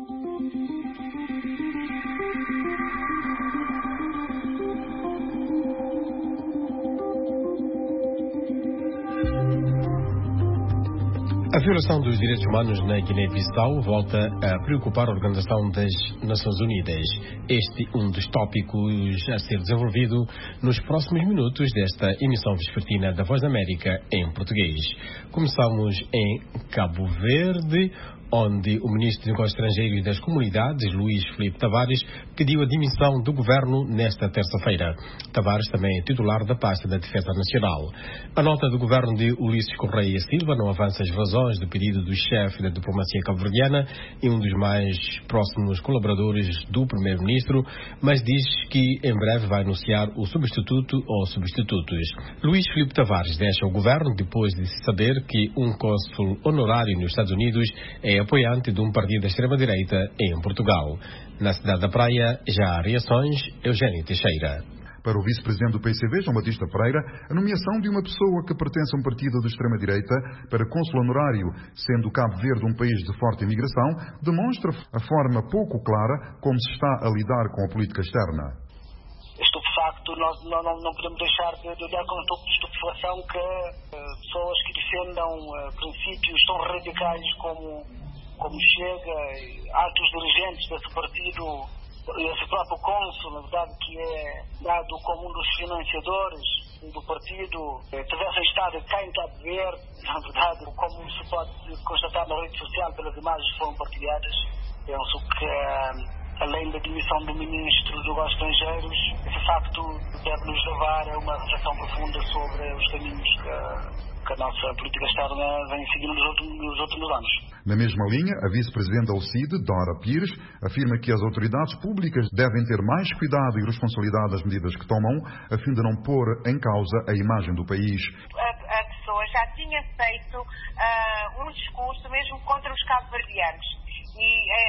A violação dos direitos humanos na Guiné-Bissau volta a preocupar a Organização das Nações Unidas. Este é um dos tópicos a ser desenvolvido nos próximos minutos desta emissão vespertina da Voz da América em português. Começamos em Cabo Verde, onde o Ministro dos Negócios Estrangeiros e das Comunidades, Luís Filipe Tavares, pediu a demissão do governo nesta terça-feira. Tavares também é titular da pasta da Defesa Nacional. A nota do governo de Ulisses Correia Silva não avança as razões do pedido do chefe da diplomacia cabo-verdiana e um dos mais próximos colaboradores do primeiro-ministro, mas diz que em breve vai anunciar o substituto ou substitutos. Luís Filipe Tavares deixa o governo depois de saber que um cônsul honorário nos Estados Unidos é apoiante de um partido da extrema-direita em Portugal. Na cidade da Praia já há reações. Eugênio Teixeira. Para o vice-presidente do P C V, João Batista Pereira, a nomeação de uma pessoa que pertence a um partido de extrema-direita para cônsul honorário, sendo Cabo Verde um país de forte imigração, demonstra a forma pouco clara como se está a lidar com a política externa. Estupefacto, nós não, não, não podemos deixar de, de olhar com estupefação que uh, pessoas que defendam uh, princípios tão radicais como, como Chega, altos dirigentes desse partido, esse próprio cônsul, na verdade, que é dado como um dos financiadores do partido, eh, tivessem estado cá em Cabo Verde, na verdade, como se pode constatar na rede social pelas imagens que foram partilhadas. Penso que uh, além da demissão do Ministro dos Negócios Estrangeiros, esse facto deve nos levar a uma reflexão profunda sobre os caminhos que, que a nossa política externa vem seguindo nos últimos, nos últimos anos. Na mesma linha, a vice-presidente da O C I D, Dora Pires, afirma que as autoridades públicas devem ter mais cuidado e responsabilidade nas medidas que tomam, a fim de não pôr em causa a imagem do país. A, a pessoa já tinha feito uh, um discurso mesmo contra os cabo-verdianos. E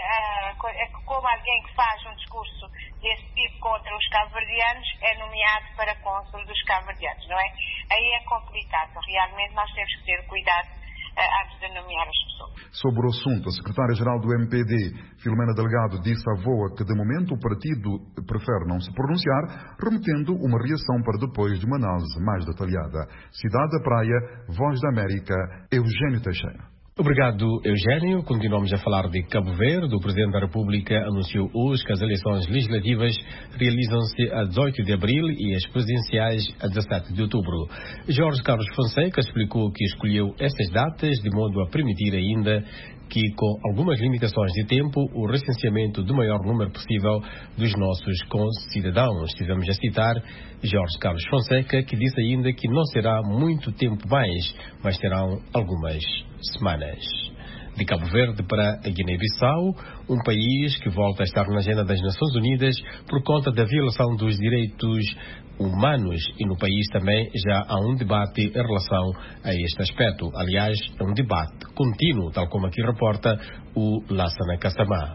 é, é, é como alguém que faz um discurso desse tipo contra os cabo-verdianos é nomeado para cônsul dos cabo-verdianos, não é? Aí é complicado. Realmente nós temos que ter cuidado uh, antes de nomear as pessoas. Sobre o assunto, a secretária-geral do M P D, Filomena Delgado, disse à V O A que de momento o partido prefere não se pronunciar, remetendo uma reação para depois de uma análise mais detalhada. Cidade da Praia, Voz da América, Eugênio Teixeira. Obrigado, Eugênio. Continuamos a falar de Cabo Verde. O Presidente da República anunciou hoje que as eleições legislativas realizam-se a dezoito de abril e as presidenciais a dezassete de outubro. Jorge Carlos Fonseca explicou que escolheu estas datas de modo a permitir ainda que, com algumas limitações de tempo, o recenseamento do maior número possível dos nossos concidadãos. Estivemos a citar Jorge Carlos Fonseca, que disse ainda que não será muito tempo mais, mas terão algumas semanas. De Cabo Verde para a Guiné-Bissau, um país que volta a estar na agenda das Nações Unidas por conta da violação dos direitos humanos, e no país também já há um debate em relação a este aspecto. Aliás, é um debate contínuo, tal como aqui reporta o Lassana Kassamá.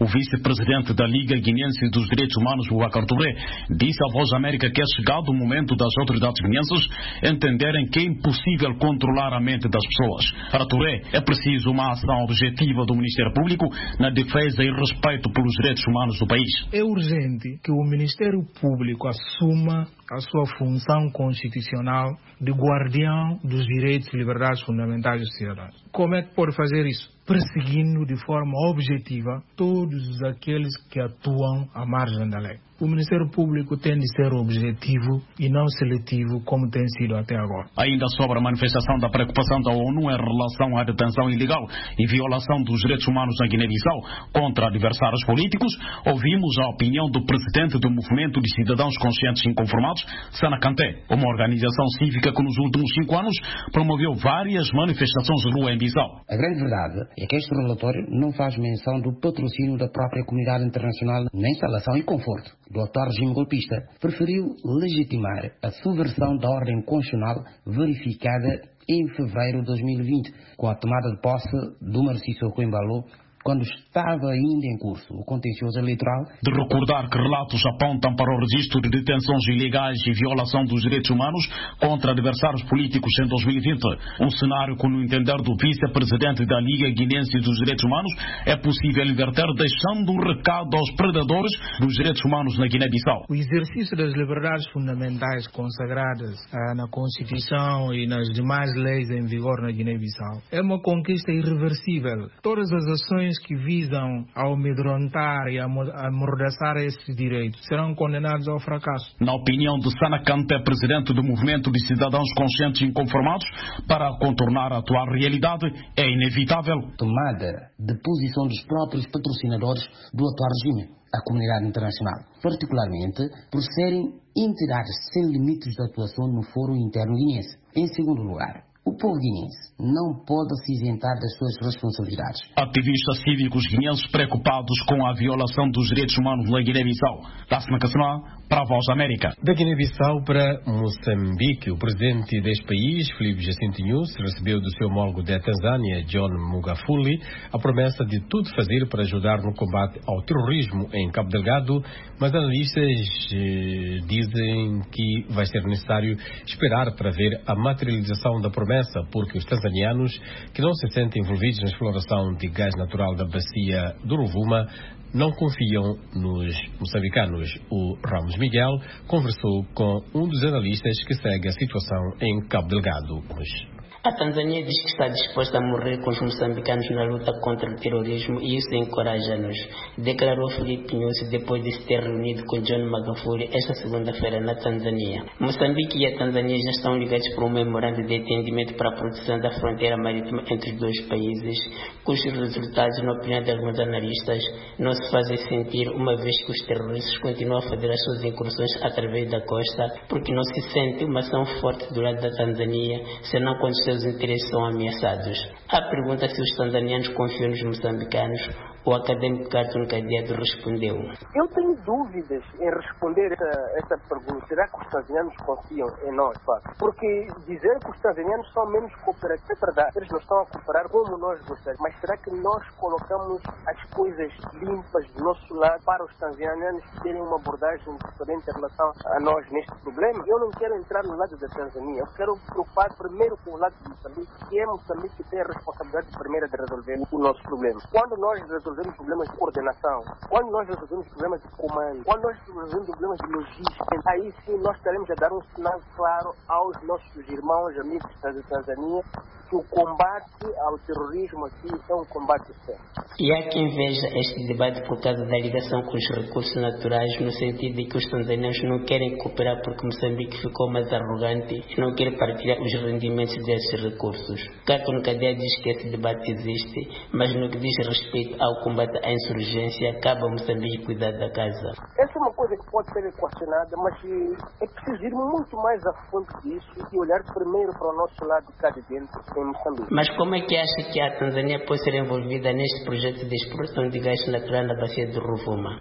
O vice-presidente da Liga Guinense dos Direitos Humanos, Boubacar Touré, disse à Voz da América que é chegado o momento das autoridades guinenses entenderem que é impossível controlar a mente das pessoas. Para Touré, é preciso uma ação objetiva do Ministério Público na defesa e respeito pelos direitos humanos do país. É urgente que o Ministério Público assuma a sua função constitucional de guardião dos direitos e liberdades fundamentais dos cidadãos. Como é que pode fazer isso? Perseguindo de forma objetiva todos aqueles que atuam à margem da lei. O Ministério Público tem de ser objetivo e não seletivo, como tem sido até agora. Ainda sobre a manifestação da preocupação da ONU em relação à detenção ilegal e violação dos direitos humanos na Guiné-Bissau contra adversários políticos, ouvimos a opinião do presidente do Movimento de Cidadãos Conscientes e Inconformados, Sana Kanté, uma organização cívica que nos últimos cinco anos promoveu várias manifestações de rua em Bissau. A grande verdade é que este relatório não faz menção do patrocínio da própria comunidade internacional na instalação e conforto do atual regime golpista. Preferiu legitimar a subversão da ordem constitucional verificada em fevereiro de dois mil e vinte, com a tomada de posse do Narciso Coimbaló, quando estava ainda em curso o contencioso eleitoral. De recordar que relatos apontam para o registro de detenções ilegais e violação dos direitos humanos contra adversários políticos em dois mil e vinte. Um cenário que, no entender do vice-presidente da Liga Guinense dos Direitos Humanos, é possível inverter deixando um recado aos predadores dos direitos humanos na Guiné-Bissau. O exercício das liberdades fundamentais consagradas ah, na Constituição e nas demais leis em vigor na Guiné-Bissau é uma conquista irreversível. Todas as ações que visam amedrontar e amordaçar esses direitos serão condenados ao fracasso. Na opinião de Sana Kanté, presidente do Movimento de Cidadãos Conscientes e Inconformados, para contornar a atual realidade é inevitável tomada de posição dos próprios patrocinadores do atual regime, a comunidade internacional, particularmente por serem entidades sem limites de atuação no foro interno guinense. Em segundo lugar, o povo guinense não pode se isentar das suas responsabilidades. Ativistas cívicos guinenses preocupados com a violação dos direitos humanos na Guiné-Bissau. Tássima Cassanoá, para a Voz da América. Da Guiné-Bissau para Moçambique, o presidente deste país, Filipe Jacinto Nyusi, recebeu do seu homólogo da Tanzânia, John Magufuli, a promessa de tudo fazer para ajudar no combate ao terrorismo em Cabo Delgado, mas analistas eh, dizem que vai ser necessário esperar para ver a materialização da promessa, porque os tanzanianos, que não se sentem envolvidos na exploração de gás natural da bacia do Rovuma, não confiam nos moçambicanos. O Ramos Miguel conversou com um dos analistas que segue a situação em Cabo Delgado. A Tanzânia diz que está disposta a morrer com os moçambicanos na luta contra o terrorismo e isso encoraja-nos, declarou Filipe Nyusi depois de se ter reunido com John Magufuli esta segunda-feira na Tanzânia. Moçambique e a Tanzânia já estão ligados por um memorando de entendimento para a proteção da fronteira marítima entre os dois países, cujos resultados, na opinião de alguns analistas, não se fazem sentir, uma vez que os terroristas continuam a fazer as suas incursões através da costa, porque não se sente uma ação forte do lado da Tanzânia, senão quando os seus interesses são ameaçados. A pergunta se os tanzanianos confiam nos moçambicanos, o académico Carton Cadeado respondeu: Eu tenho dúvidas em responder essa, essa pergunta. Será que os tanzanianos confiam em nós? Pá? Porque dizer que os tanzanianos são menos cooperativos é verdade. Eles não estão a cooperar como nós gostaríamos. Mas será que nós colocamos as coisas limpas do nosso lado para os tanzanianos terem uma abordagem diferente em relação a nós neste problema? Eu não quero entrar no lado da Tanzânia. Eu quero preocupar primeiro com o lado de Moçambique, que é Moçambique que tem a responsabilidade primeira de resolver o nosso problema. Quando nós resolvemos resolvemos problemas de coordenação, quando nós resolvemos problemas de comando, quando nós resolvemos problemas de logística, aí sim nós estaremos a dar um sinal claro aos nossos irmãos, amigos da Tanzânia, que o combate ao terrorismo aqui é um combate sério. E há quem veja este debate por causa da ligação com os recursos naturais, no sentido de que os tanzanianos não querem cooperar porque Moçambique ficou mais arrogante e não quer partilhar os rendimentos desses recursos. Carton Cadeia diz que esse debate existe, mas no que diz respeito ao combate à insurgência, cabe a Moçambique cuidar da casa. Essa é uma coisa que pode ser equacionada, mas é preciso ir muito mais a fundo disso e olhar primeiro para o nosso lado cá de dentro, em Moçambique. Mas como é que acha que a Tanzânia pode ser envolvida neste projeto de exploração de gás natural na bacia do Rovuma? Isso é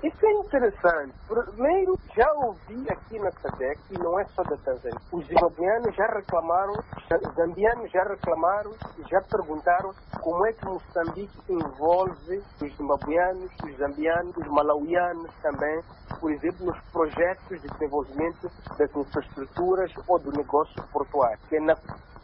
interessante. Primeiro, já ouvi aqui na S A D C, e não é só da Tanzânia, os zimbabueanos já reclamaram, os zambianos já reclamaram e já perguntaram como é que Moçambique envolve os zimbabueanos, os zambianos, os malauianos também, por exemplo, nos projetos de desenvolvimento das infraestruturas ou do negócio portuário. Que na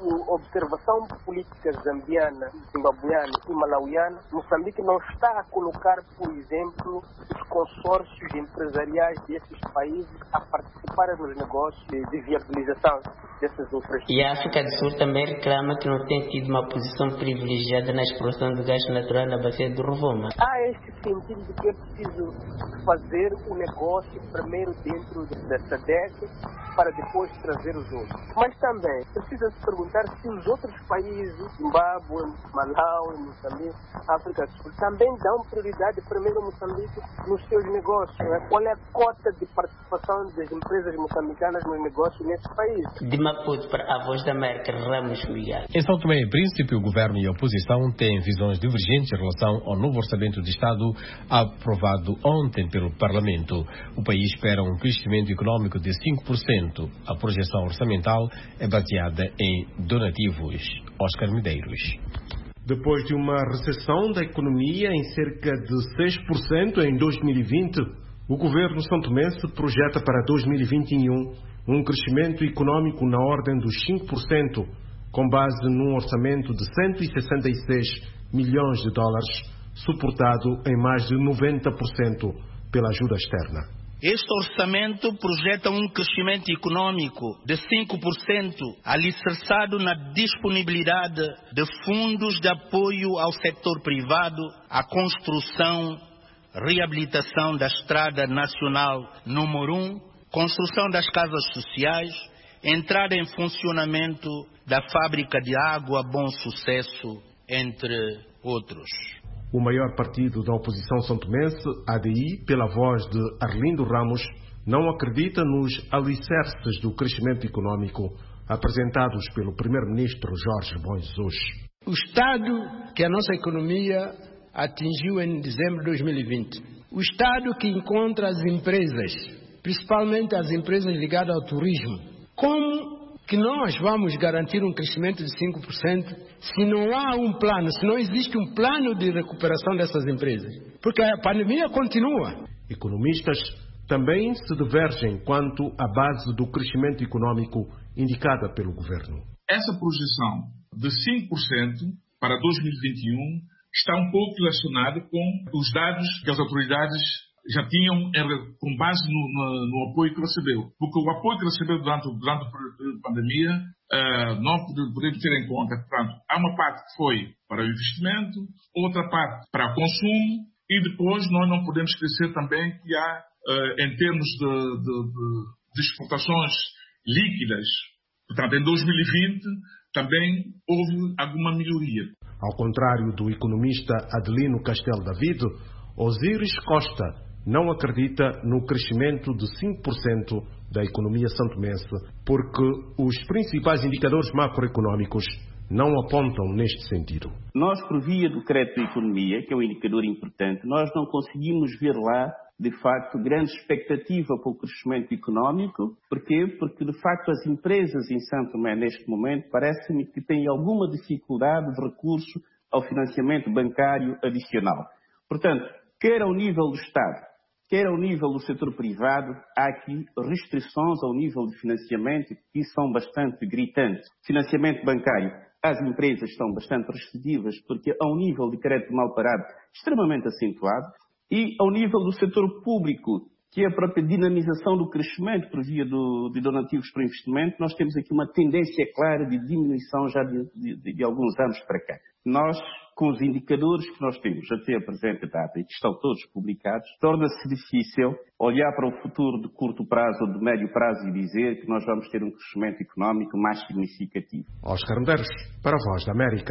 observação política zambiana, zimbabueana e malauiana, Moçambique não está a colocar, por exemplo, os consórcios empresariais desses países a participarem nos negócios de viabilização dessas infraestruturas. E a África do Sul também reclama que não tem tido uma posição privilegiada na exploração do gás natural na bacia do Rovuma. Há este sentido de que é preciso fazer o negócio primeiro dentro da S A D C para depois trazer os outros. Mas também precisa se perguntar se os outros países, Zimbábue, Malawi, Moçambique, África do Sul, também dão prioridade primeiro a Moçambique nos seus negócios. Né? Qual é a cota de participação das empresas moçambicanas nos negócios nesse país? De Maputo para a Voz da América, Ramos Miguel. Em São Tomé e Príncipe, o governo e a oposição têm visões divergentes em relação ao novo orçamento de Estado aprovado ontem pelo Parlamento. O país espera um crescimento econômico de cinco por cento. A projeção orçamental é baseada em donativos. Oscar Medeiros. Depois de uma recessão da economia em cerca de seis por cento em dois mil e vinte, o governo santomense projeta para dois mil e vinte e um um crescimento econômico na ordem dos cinco por cento, com base num orçamento de cento e sessenta e seis milhões de dólares, suportado em mais de noventa por cento pela ajuda externa. Este orçamento projeta um crescimento econômico de cinco por cento, alicerçado na disponibilidade de fundos de apoio ao setor privado, à construção, reabilitação da Estrada Nacional número um, construção das casas sociais, entrada em funcionamento da fábrica de água Bom Sucesso, entre outros. O maior partido da oposição santomense, A D I, pela voz de Arlindo Ramos, não acredita nos alicerces do crescimento econômico apresentados pelo primeiro-ministro Jorge Bom Jesus. O estado que a nossa economia atingiu em dezembro de dois mil e vinte, o estado que encontra as empresas, principalmente as empresas ligadas ao turismo, como que nós vamos garantir um crescimento de cinco por cento se não há um plano, se não existe um plano de recuperação dessas empresas? Porque a pandemia continua. Economistas também se divergem quanto à base do crescimento econômico indicada pelo governo. Essa projeção de cinco por cento para dois mil e vinte e um está um pouco relacionada com os dados que as autoridades já tinham com base no, no, no apoio que recebeu. Porque o apoio que recebeu durante, durante o período da pandemia, uh, não podemos ter em conta, portanto, há uma parte que foi para o investimento, outra parte para o consumo, e depois nós não podemos esquecer também que há, uh, em termos de, de, de, de exportações líquidas, portanto, em dois mil e vinte também houve alguma melhoria. Ao contrário do economista Adelino Castelo David, Osíris Costa não acredita no crescimento de cinco por cento da economia santomense, porque os principais indicadores macroeconômicos não apontam neste sentido. Nós, por via do crédito de economia, que é um indicador importante, nós não conseguimos ver lá, de facto, grande expectativa para o crescimento económico. Porquê? Porque, de facto, as empresas em São Tomé, neste momento, parece-me que têm alguma dificuldade de recurso ao financiamento bancário adicional. Portanto, quer ao nível do Estado, quer ao nível do setor privado, há aqui restrições ao nível de financiamento que são bastante gritantes. Financiamento bancário, as empresas estão bastante restritivas porque há um nível de crédito mal parado extremamente acentuado, e ao nível do setor público, que é a própria dinamização do crescimento por via do, de donativos para investimento, nós temos aqui uma tendência clara de diminuição já de, de, de alguns anos para cá. Nós, com os indicadores que nós temos até a presente data e que estão todos publicados, torna-se difícil olhar para o futuro de curto prazo ou de médio prazo e dizer que nós vamos ter um crescimento económico mais significativo. Oscar Medeiros, para a Voz da América.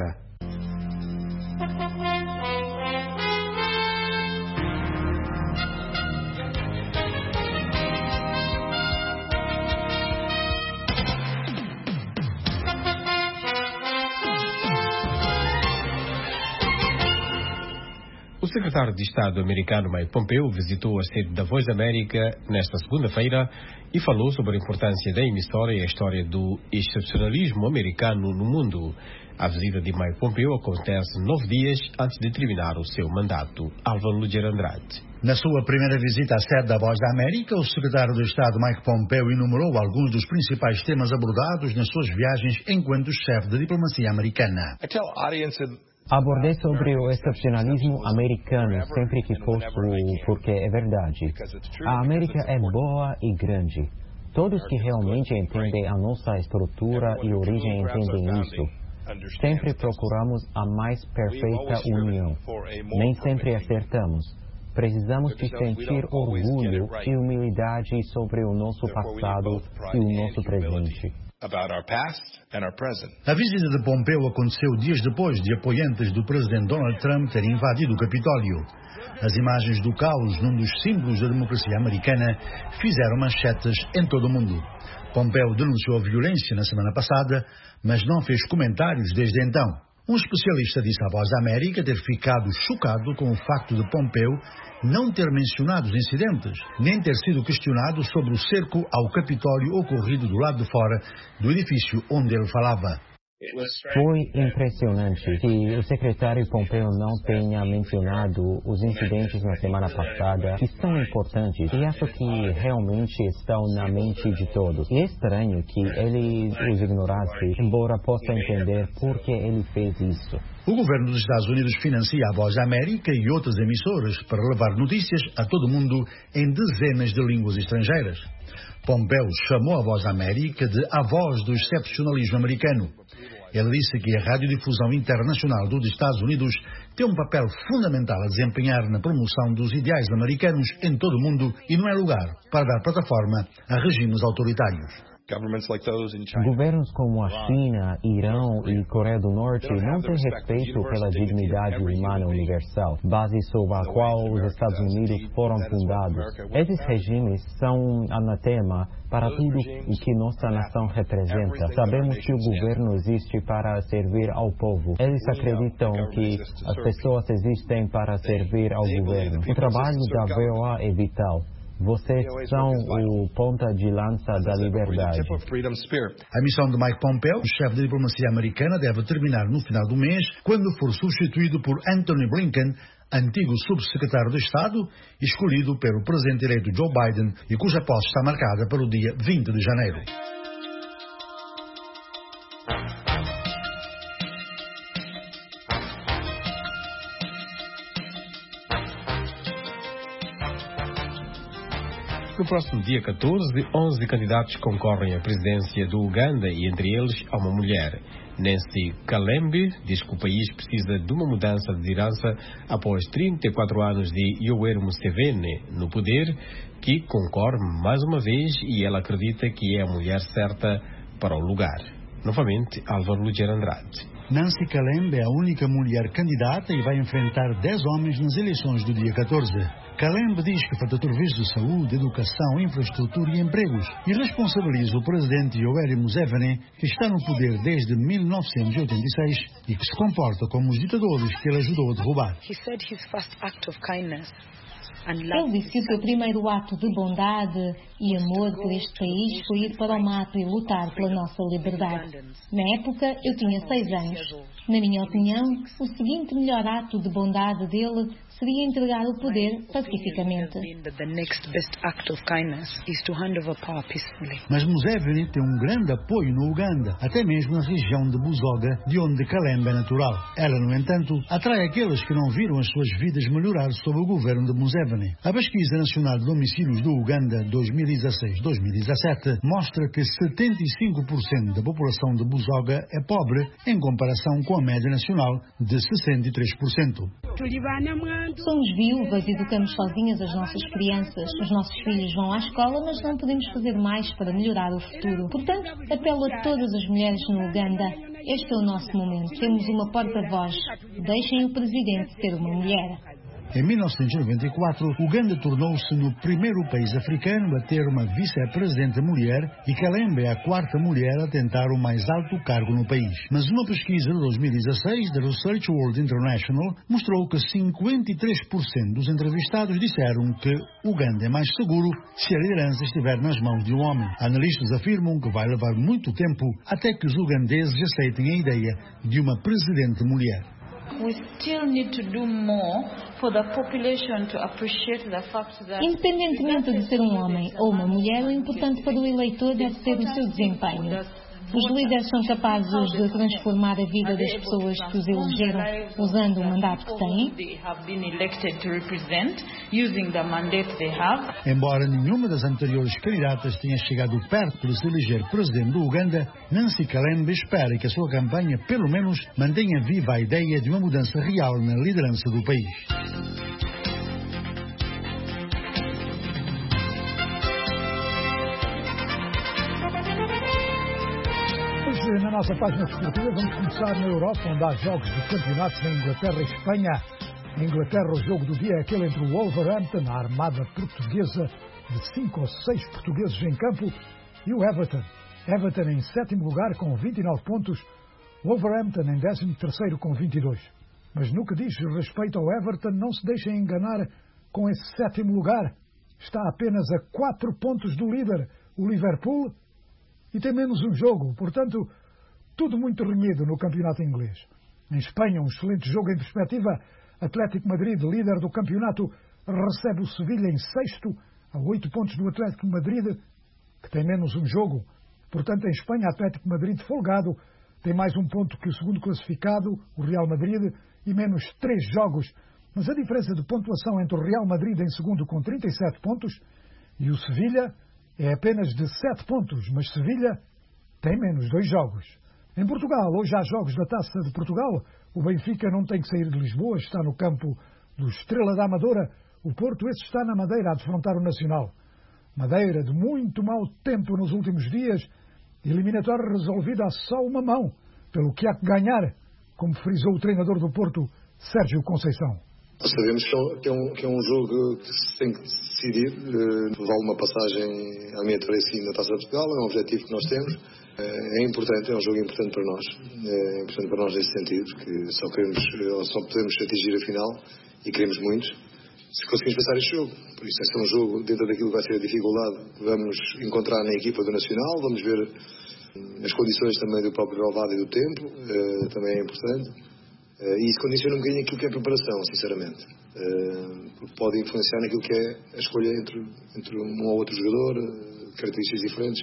O secretário de Estado americano Mike Pompeo visitou a sede da Voz da América nesta segunda-feira e falou sobre a importância da emissora e a história do excepcionalismo americano no mundo. A visita de Mike Pompeo acontece nove dias antes de terminar o seu mandato. Álvaro Luger Andrade. Na sua primeira visita à sede da Voz da América, o secretário de Estado Mike Pompeo enumerou alguns dos principais temas abordados nas suas viagens enquanto chefe da diplomacia americana. Abordei sobre o excepcionalismo americano sempre que posso, porque é verdade. A América é boa e grande. Todos que realmente entendem a nossa estrutura e origem entendem isso. Sempre procuramos a mais perfeita união. Nem sempre acertamos. Precisamos de sentir orgulho e humildade sobre o nosso passado e o nosso presente. A visita de Pompeo aconteceu dias depois de apoiantes do presidente Donald Trump terem invadido o Capitólio. As imagens do caos num dos símbolos da democracia americana fizeram manchetes em todo o mundo. Pompeo denunciou a violência na semana passada, mas não fez comentários desde então. Um especialista disse à Voz da América ter ficado chocado com o facto de Pompeo não ter mencionado os incidentes, nem ter sido questionado sobre o cerco ao Capitólio ocorrido do lado de fora do edifício onde ele falava. Foi impressionante que o secretário Pompeo não tenha mencionado os incidentes na semana passada, que são importantes e acho que realmente estão na mente de todos. É estranho que ele os ignorasse, embora possa entender por que ele fez isso. O governo dos Estados Unidos financia a Voz da América e outras emissoras para levar notícias a todo mundo em dezenas de línguas estrangeiras. Pompeo chamou a Voz da América de a voz do excepcionalismo americano. Ele disse que a radiodifusão internacional dos Estados Unidos tem um papel fundamental a desempenhar na promoção dos ideais americanos em todo o mundo e não é lugar para dar plataforma a regimes autoritários. Governos como a China, Irão e Coreia do Norte não têm respeito pela dignidade humana universal, base sobre a qual os Estados Unidos foram fundados. Esses regimes são anatema para tudo o que nossa nação representa. Sabemos que o governo existe para servir ao povo. Eles acreditam que as pessoas existem para servir ao governo. O trabalho da V O A é vital. Vocês são o ponta de lança da liberdade. A missão de Mike Pompeo, o chefe da diplomacia americana, deve terminar no final do mês, quando for substituído por Antony Blinken, antigo subsecretário de Estado, escolhido pelo presidente eleito Joe Biden e cuja posse está marcada para o dia vinte de janeiro. No próximo dia catorze, onze candidatos concorrem à presidência do Uganda e entre eles há uma mulher. Nancy Kalembe diz que o país precisa de uma mudança de liderança após trinta e quatro anos de Yoweri Museveni no poder, que concorre mais uma vez e ela acredita que é a mulher certa para o lugar. Novamente, Álvaro Luger Andrade. Nancy Kalembe é a única mulher candidata e vai enfrentar dez homens nas eleições do dia catorze. Kalembe diz que falta serviços de saúde, educação, infraestrutura e empregos e responsabiliza o presidente Yoweri Museveni, que está no poder desde mil novecentos e oitenta e seis e que se comporta como os ditadores que ele ajudou a derrubar. Ele disse que o seu primeiro ato de bondade e amor por este país foi ir para o mato e lutar pela nossa liberdade. Na época, eu tinha seis anos. Na minha opinião, o seguinte melhor ato de bondade dele seria entregar o poder pacificamente. Mas Museveni tem um grande apoio no Uganda, até mesmo na região de Busoga, de onde Kalembe é natural. Ela, no entanto, atrai aqueles que não viram as suas vidas melhorar sob o governo de Museveni. A Pesquisa Nacional de Domicílios do Uganda dois mil e dezasseis a dois mil e dezassete mostra que setenta e cinco por cento da população de Busoga é pobre, em comparação com a média nacional de sessenta e três por cento. Somos viúvas e educamos sozinhas as nossas crianças. Os nossos filhos vão à escola, mas não podemos fazer mais para melhorar o futuro. Portanto, apelo a todas as mulheres no Uganda. Este é o nosso momento. Temos uma porta-voz. Deixem o presidente ser uma mulher. Em mil novecentos e noventa e quatro, Uganda tornou-se no primeiro país africano a ter uma vice-presidente mulher e Kalembe é a quarta mulher a tentar o mais alto cargo no país. Mas uma pesquisa de dois mil e dezasseis da Research World International mostrou que cinquenta e três por cento dos entrevistados disseram que Uganda é mais seguro se a liderança estiver nas mãos de um homem. Analistas afirmam que vai levar muito tempo até que os ugandeses aceitem a ideia de uma presidente mulher. Independentemente de ser um homem ou uma mulher, o importante para o eleitor deve ser o seu desempenho. Os líderes são capazes de transformar a vida das pessoas que os elegeram usando o mandato que têm? Embora nenhuma das anteriores candidatas tenha chegado perto de se eleger presidente do Uganda, Nancy Kalembe espera que a sua campanha, pelo menos, mantenha viva a ideia de uma mudança real na liderança do país. Na nossa página desportiva vamos começar na Europa, onde há jogos de campeonatos na Inglaterra e Espanha. Na Inglaterra, o jogo do dia é aquele entre o Wolverhampton, a armada portuguesa de cinco ou seis portugueses em campo, e o Everton. Everton em sétimo lugar com vinte e nove pontos, Wolverhampton em décimo terceiro com vinte e dois. Mas no que diz respeito ao Everton, não se deixem enganar com esse sétimo lugar. Está apenas a quatro pontos do líder, o Liverpool, e tem menos um jogo, portanto, tudo muito renhido no campeonato inglês. Em Espanha, um excelente jogo em perspectiva. Atlético Madrid, líder do campeonato, recebe o Sevilha em sexto, a oito pontos do Atlético Madrid, que tem menos um jogo. Portanto, em Espanha, Atlético Madrid folgado, tem mais um ponto que o segundo classificado, o Real Madrid, e menos três jogos. Mas a diferença de pontuação entre o Real Madrid em segundo com trinta e sete pontos e o Sevilha é apenas de sete pontos, mas Sevilha tem menos dois jogos. Em Portugal, hoje há jogos da Taça de Portugal. O Benfica não tem que sair de Lisboa, está no campo do Estrela da Amadora. O Porto, esse está na Madeira a defrontar o Nacional. Madeira, de muito mau tempo nos últimos dias, eliminatória resolvida a só uma mão, pelo que há que ganhar, como frisou o treinador do Porto, Sérgio Conceição. Nós sabemos que é, um, que é um jogo que se tem que decidir, uh, vale uma passagem à minha travessia na Taça de Portugal, é um objetivo que nós temos, uh, é importante, é um jogo importante para nós, é importante para nós nesse sentido, que só, queremos, uh, só podemos atingir a final e queremos muito, se conseguimos passar este jogo. Por isso, esse é um jogo, dentro daquilo que vai ser a dificuldade, vamos encontrar na equipa do Nacional, vamos ver as condições também do próprio relevado e do tempo, uh, também é importante. Uh, e isso condiciona um bocadinho aquilo que é a preparação, sinceramente. Uh, porque pode influenciar naquilo que é a escolha entre, entre um ou outro jogador, uh, características diferentes.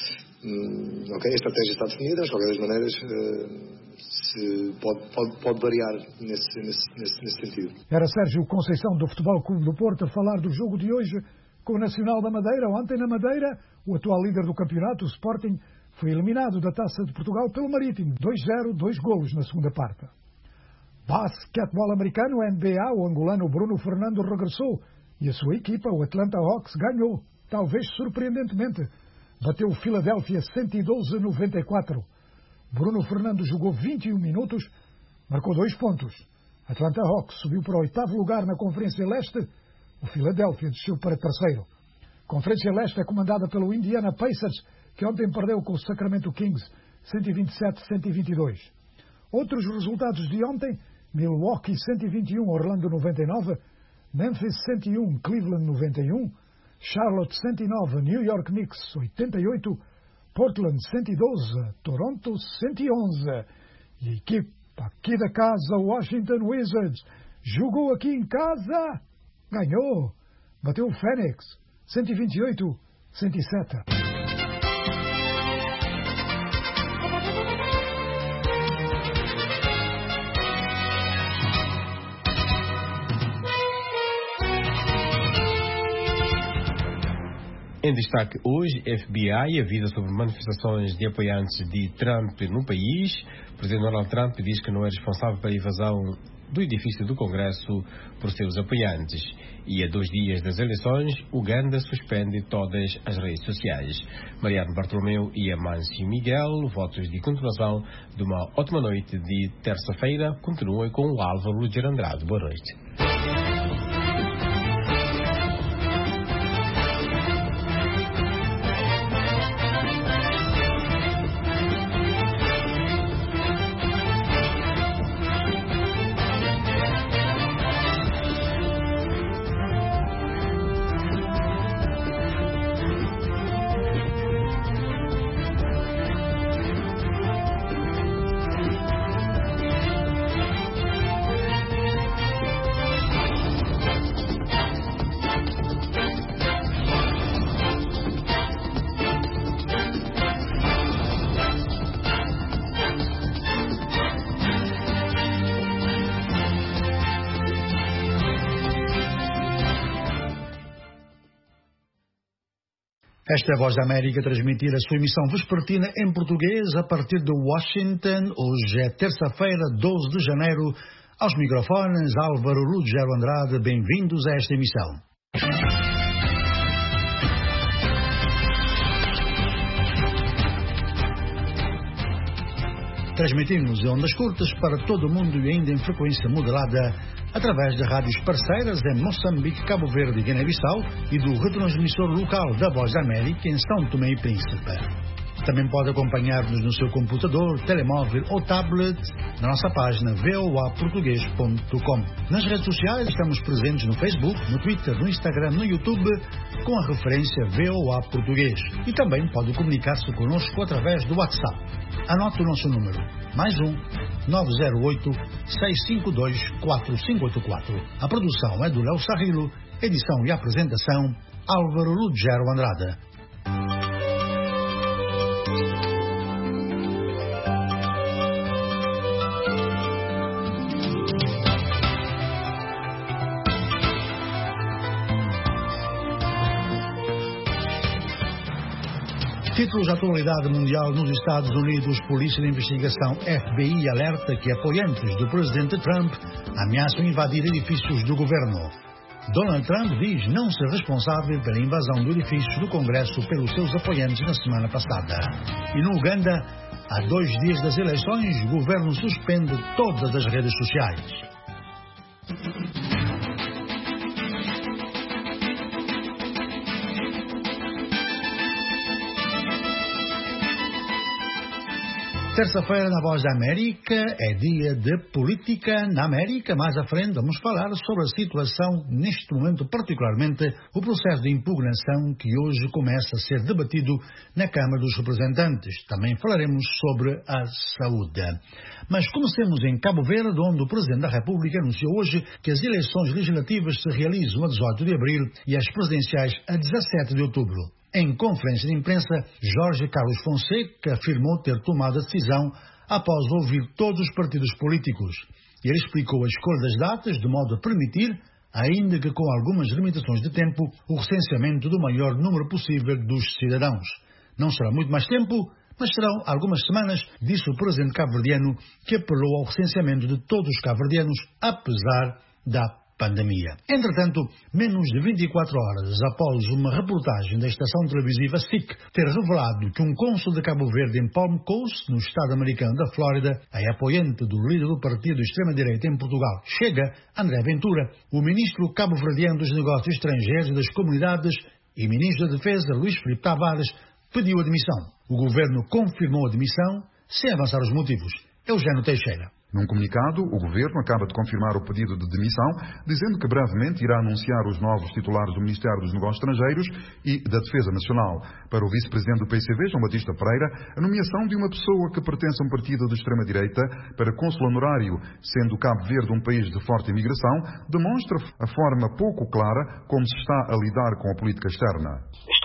Um, ok, a estratégia está definida, mas de qualquer das maneiras uh, se pode, pode, pode variar nesse, nesse, nesse, nesse sentido. Era Sérgio Conceição do Futebol Clube do Porto a falar do jogo de hoje com o Nacional da Madeira. Ontem na Madeira, o atual líder do campeonato, o Sporting, foi eliminado da Taça de Portugal pelo Marítimo. dois a zero, dois golos na segunda parte. Basquetebol americano, N B A, o angolano Bruno Fernando regressou e a sua equipa, o Atlanta Hawks, ganhou, talvez surpreendentemente. Bateu o Philadelphia cento e doze a noventa e quatro. Bruno Fernando jogou vinte e um minutos, marcou dois pontos. Atlanta Hawks subiu para o oitavo lugar na Conferência Leste, o Philadelphia desceu para terceiro. A Conferência Leste é comandada pelo Indiana Pacers, que ontem perdeu com o Sacramento Kings cento e vinte e sete a cento e vinte e dois. Outros resultados de ontem: Milwaukee cento e vinte e um, Orlando noventa e nove, Memphis cento e um, Cleveland noventa e um, Charlotte cento e nove, New York Knicks oitenta e oito, Portland cento e doze, Toronto cento e onze. E a equipa aqui da casa, Washington Wizards, jogou aqui em casa, ganhou, bateu o Phoenix cento e vinte e oito a cento e sete. Em destaque hoje, F B I avisa sobre manifestações de apoiantes de Trump no país. O presidente Donald Trump diz que não é responsável pela invasão do edifício do Congresso por seus apoiantes. E a dois dias das eleições, Uganda suspende todas as redes sociais. Mariano Bartolomeu e Amâncio Miguel, votos de continuação de uma ótima noite de terça-feira. Continuem com o Álvaro Luger Andrade. Boa noite. Esta é a Voz da América a transmitir a sua emissão vespertina em português a partir de Washington. Hoje é terça-feira, doze de janeiro. Aos microfones, Álvaro Lugero Andrade. Bem-vindos a esta emissão. Transmitimos em ondas curtas para todo o mundo e ainda em frequência moderada através de rádios parceiras em Moçambique, Cabo Verde e Guiné-Bissau e do retransmissor local da Voz da América em São Tomé e Príncipe. Também pode acompanhar-nos no seu computador, telemóvel ou tablet na nossa página v o a português ponto com. Nas redes sociais estamos presentes no Facebook, no Twitter, no Instagram, no YouTube com a referência V O A Português. E também pode comunicar-se connosco através do WhatsApp. Anote o nosso número, mais um, nove zero oito, seis cinco dois, quatro cinco oito quatro. A produção é do Léo Sarrilo, edição e apresentação, Álvaro Lugero Andrade. Títulos da atualidade mundial nos Estados Unidos. Polícia de Investigação F B I alerta que apoiantes do presidente Trump ameaçam invadir edifícios do governo. Donald Trump diz não ser responsável pela invasão do edifício do Congresso pelos seus apoiantes na semana passada. E no Uganda, há dois dias das eleições, o governo suspende todas as redes sociais. Terça-feira na Voz da América é dia de política na América. Mais à frente vamos falar sobre a situação, neste momento particularmente, o processo de impugnação que hoje começa a ser debatido na Câmara dos Representantes. Também falaremos sobre a saúde. Mas comecemos em Cabo Verde, onde o Presidente da República anunciou hoje que as eleições legislativas se realizam a dezoito de abril e as presidenciais a dezassete de outubro. Em conferência de imprensa, Jorge Carlos Fonseca afirmou ter tomado a decisão após ouvir todos os partidos políticos. Ele explicou a escolha das datas de modo a permitir, ainda que com algumas limitações de tempo, o recenseamento do maior número possível dos cidadãos. Não será muito mais tempo, mas serão algumas semanas, disse o presidente cabo-verdiano, que apelou ao recenseamento de todos os cabo-verdianos, apesar da pandemia. Entretanto, menos de vinte e quatro horas após uma reportagem da estação televisiva S I C ter revelado que um cônsul de Cabo Verde em Palm Coast, no estado americano da Flórida, é apoiante do líder do partido de extrema-direita em Portugal, Chega, André Ventura, o ministro cabo-verdiano dos Negócios Estrangeiros e das Comunidades e ministro da Defesa, Luís Filipe Tavares, pediu admissão. O governo confirmou a admissão sem avançar os motivos. Eugênio Teixeira. Num comunicado, o Governo acaba de confirmar o pedido de demissão, dizendo que brevemente irá anunciar os novos titulares do Ministério dos Negócios Estrangeiros e da Defesa Nacional. Para o vice-presidente do P C V, João Batista Pereira, a nomeação de uma pessoa que pertence a um partido de extrema-direita para cônsul honorário, sendo Cabo Verde um país de forte imigração, demonstra a forma pouco clara como se está a lidar com a política externa.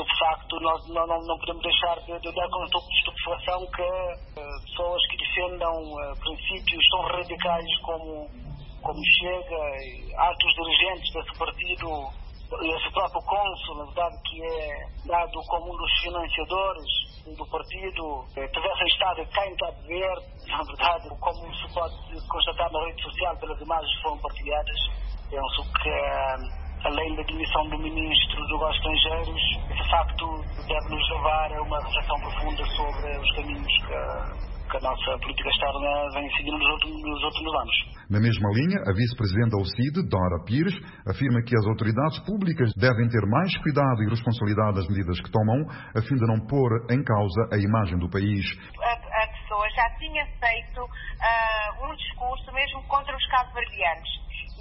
Nós não, não, não podemos deixar de, de dar com um toque de estupefação que uh, pessoas que defendam uh, princípios tão radicais como, como Chega, e altos dirigentes desse partido, esse próprio cônsul, na verdade, que é dado como um dos financiadores do partido tivessem estado cá em Cabo Verde, na verdade, como se pode constatar na rede social pelas imagens que foram partilhadas, penso que, além da demissão do Ministro dos Negócios Estrangeiros, esse facto deve nos levar a uma reflexão profunda sobre os caminhos que que a nossa política externa vem seguindo nos últimos, nos últimos anos. Na mesma linha, a vice-presidenta da O C I D, Dora Pires, afirma que as autoridades públicas devem ter mais cuidado e responsabilidade das medidas que tomam, a fim de não pôr em causa a imagem do país. A, a pessoa já tinha feito uh, um discurso mesmo contra os cabo-verdianos. E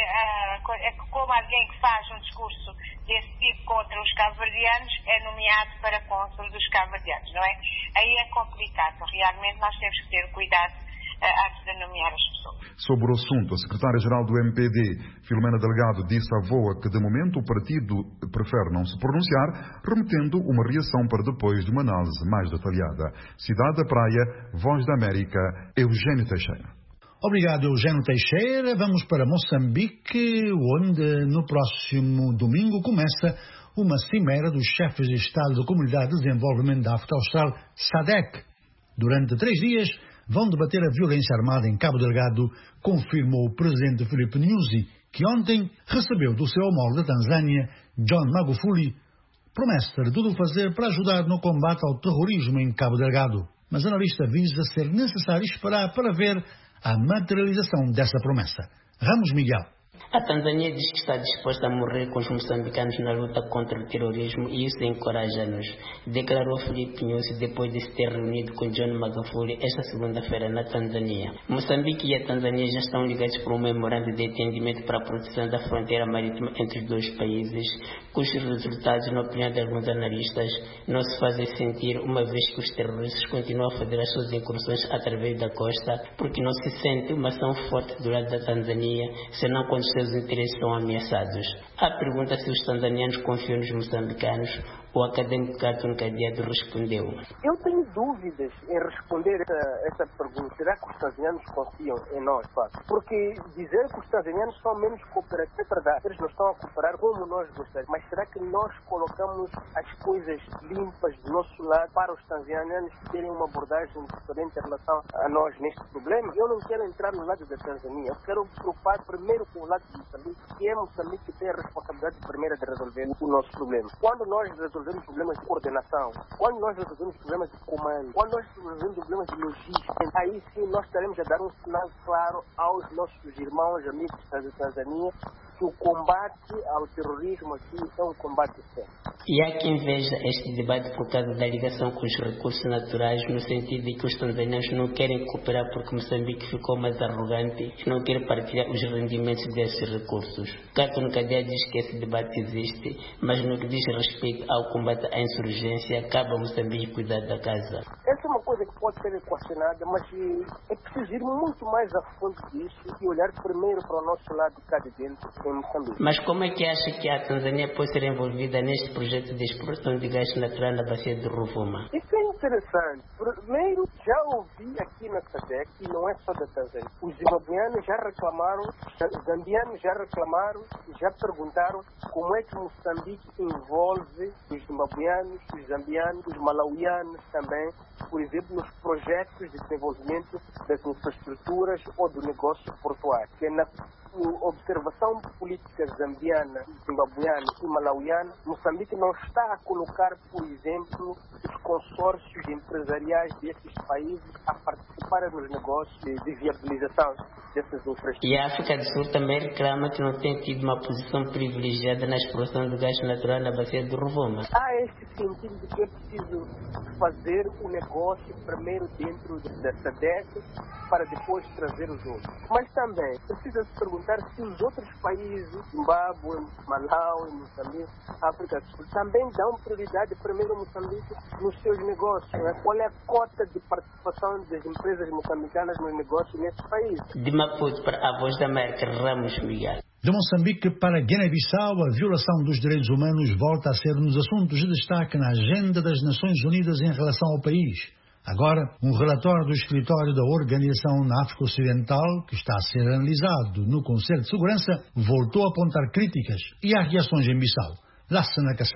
uh, é que como alguém que faz um discurso desse tipo contra os cabo-verdianos é nomeado para cônsul dos cabo-verdianos, não é? Aí é complicado. Realmente nós temos que ter cuidado uh, antes de nomear as pessoas. Sobre o assunto, a secretária-geral do M P D, Filomena Delgado, disse à VOA que de momento o partido prefere não se pronunciar, remetendo uma reação para depois de uma análise mais detalhada. Cidade da Praia, Voz da América, Eugênio Teixeira. Obrigado, Eugênio Teixeira. Vamos para Moçambique, onde no próximo domingo começa uma cimeira dos chefes de Estado da Comunidade de Desenvolvimento da África Austral, S A D C. Durante três dias vão debater a violência armada em Cabo Delgado, confirmou o presidente Filipe Nyusi, que ontem recebeu do seu homólogo da Tanzânia, John Magufuli, promessa de tudo fazer para ajudar no combate ao terrorismo em Cabo Delgado. Mas a analista avisa ser necessário esperar para ver a materialização dessa promessa. Ramos Miguel. A Tanzânia diz que está disposta a morrer com os moçambicanos na luta contra o terrorismo e isso encoraja-nos, declarou Filipe Nyusi depois de se ter reunido com John Magufuli esta segunda-feira na Tanzânia. Moçambique e a Tanzânia já estão ligados por um memorando de entendimento para a proteção da fronteira marítima entre os dois países, cujos resultados, na opinião de alguns analistas, não se fazem sentir uma vez que os terroristas continuam a fazer as suas incursões através da costa, porque não se sente uma ação forte do lado da Tanzânia, senão quando seus interesses são ameaçados. A pergunta se os tanzanianos confiam nos moçambicanos, o académico Carton Cadeado respondeu: Eu tenho dúvidas em responder essa, essa pergunta. Será que os tanzanianos confiam em nós? Pá? Porque dizer que os tanzanianos são menos cooperativos é verdade. Eles não estão a cooperar como nós gostaríamos. Mas será que nós colocamos as coisas limpas do nosso lado para os tanzanianos terem uma abordagem diferente em relação a nós neste problema? Eu não quero entrar no lado da Tanzânia. Eu quero me preocupar primeiro com o lado de Moçambique, que é Moçambique que tem a responsabilidade primeira de resolver o nosso problema. Quando nós resolvemos resolvemos problemas de coordenação, quando nós resolvemos problemas de comando, quando nós resolvemos problemas de logística, aí sim nós estaremos a dar um sinal claro aos nossos irmãos, amigos da Tanzânia, que o combate ao terrorismo aqui é um combate sério. E há quem veja este debate por causa da ligação com os recursos naturais, no sentido de que os tanzanianos não querem cooperar porque Moçambique ficou mais arrogante e não quer partilhar os rendimentos desses recursos. Carton Cadeia diz que esse debate existe, mas no que diz respeito ao combate à insurgência, cabe a Moçambique cuidar da casa. Essa é uma coisa que pode ser questionada, mas é preciso ir muito mais a fundo disso e olhar primeiro para o nosso lado cá de dentro, em Moçambique. Mas como é que acha que a Tanzânia pode ser envolvida neste projeto de exploração de gás natural na bacia do Rovuma? Isso é interessante. Primeiro, já ouvi aqui na S A D C, e não é só da Tanzânia, os zimbabueanos já reclamaram, os zambianos já reclamaram, já perguntaram como é que Moçambique envolve os zimbabueanos, os zambianos, os malauianos também, por exemplo, nos projetos de desenvolvimento das infraestruturas ou do negócio portuário. Que na observação política zambiana, zimbabueana e malauiana, Moçambique não está a colocar, por exemplo, os consórcios empresariais desses países a participarem nos negócios de viabilização dessas infraestruturas. E a África do Sul também reclama que não tem tido uma posição privilegiada na exploração do gás natural na bacia do Rovuma. Há este sentido de que é preciso fazer o negócio primeiro dentro da S A D C para depois trazer os outros. Mas também precisa se perguntar se os outros países, Zimbábue, Malawi, Moçambique, África do Sul, também dão prioridade primeiro a Moçambique nos seus negócios. Né? Qual é a cota de participação das empresas moçambicanas nos negócios nesses países? De Maputo para a Voz da América, Ramos Miguel. De Moçambique para Guiné-Bissau, a violação dos direitos humanos volta a ser um dos assuntos de destaque na agenda das Nações Unidas em relação ao país. Agora, um relatório do escritório da organização na África Ocidental, que está a ser analisado no Conselho de Segurança, voltou a apontar críticas e há reações em Bissau. Lassana Kassamá.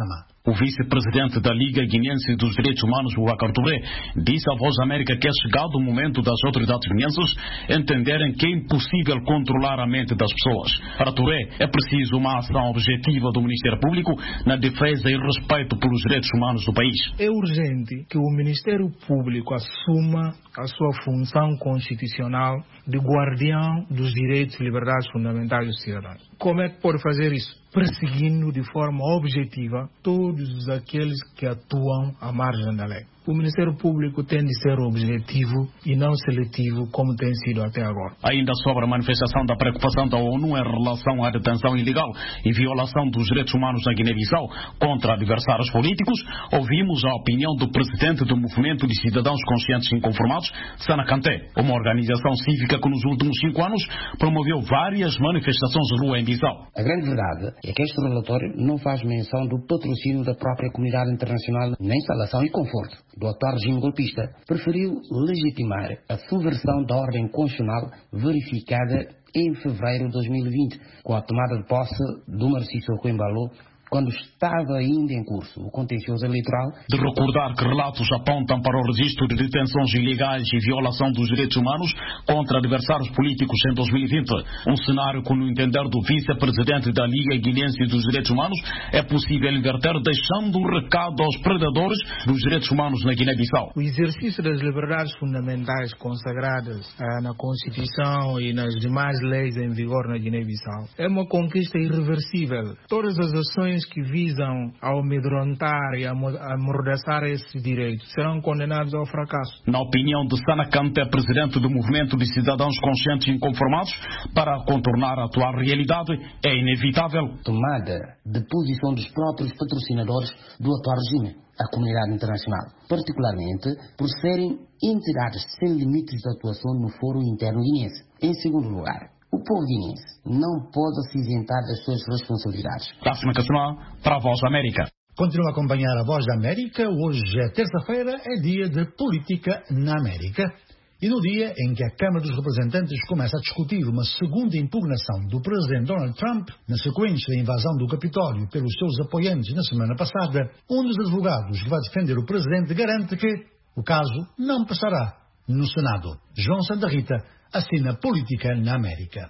O vice-presidente da Liga Guinense dos Direitos Humanos, Boubacar Touré, disse à Voz da América que é chegado o momento das autoridades guinenses entenderem que é impossível controlar a mente das pessoas. Para Touré, é preciso uma ação objetiva do Ministério Público na defesa e respeito pelos direitos humanos do país. É urgente que o Ministério Público assuma a sua função constitucional de guardião dos direitos e liberdades fundamentais dos cidadãos. Como é que pode fazer isso? Perseguindo de forma objetiva todos aqueles que atuam à margem da lei. O Ministério Público tem de ser objetivo e não seletivo, como tem sido até agora. Ainda sobre a manifestação da preocupação da ONU em relação à detenção ilegal e violação dos direitos humanos na Guiné-Bissau contra adversários políticos, ouvimos a opinião do presidente do Movimento de Cidadãos Conscientes e Inconformados, Sana Kanté, uma organização cívica que nos últimos cinco anos promoveu várias manifestações de rua em Bissau. A grande verdade é que este relatório não faz menção do patrocínio da própria comunidade internacional na instalação e conforto do atual regime golpista. Preferiu legitimar a subversão da ordem constitucional verificada em fevereiro de dois mil e vinte, com a tomada de posse do Marci Sissoko Embalo, quando estava ainda em curso o contencioso eleitoral. De recordar que relatos apontam para o registro de detenções ilegais e violação dos direitos humanos contra adversários políticos em dois mil e vinte. Um cenário que, no entender do vice-presidente da Liga Guinense dos Direitos Humanos, é possível inverter, deixando um recado aos predadores dos direitos humanos na Guiné-Bissau. O exercício das liberdades fundamentais consagradas ah, na Constituição e nas demais leis em vigor na Guiné-Bissau é uma conquista irreversível. Todas as ações que visam amedrontar e amordaçar esses direitos serão condenados ao fracasso. Na opinião de Sana Kanté, presidente do Movimento de Cidadãos Conscientes e Inconformados, para contornar a atual realidade é inevitável tomada de posição dos próprios patrocinadores do atual regime, a comunidade internacional, particularmente por serem entidades sem limites de atuação no foro interno guinense. Em segundo lugar, o povo guinense não pode se isentar das suas responsabilidades. Cássio Macassuá, para a Voz da América. Continua a acompanhar a Voz da América. Hoje é terça-feira, é dia de política na América. E no dia em que a Câmara dos Representantes começa a discutir uma segunda impugnação do presidente Donald Trump, na sequência da invasão do Capitólio pelos seus apoiantes na semana passada, um dos advogados que vai defender o presidente garante que o caso não passará no Senado. João Santa Rita assina Política na América.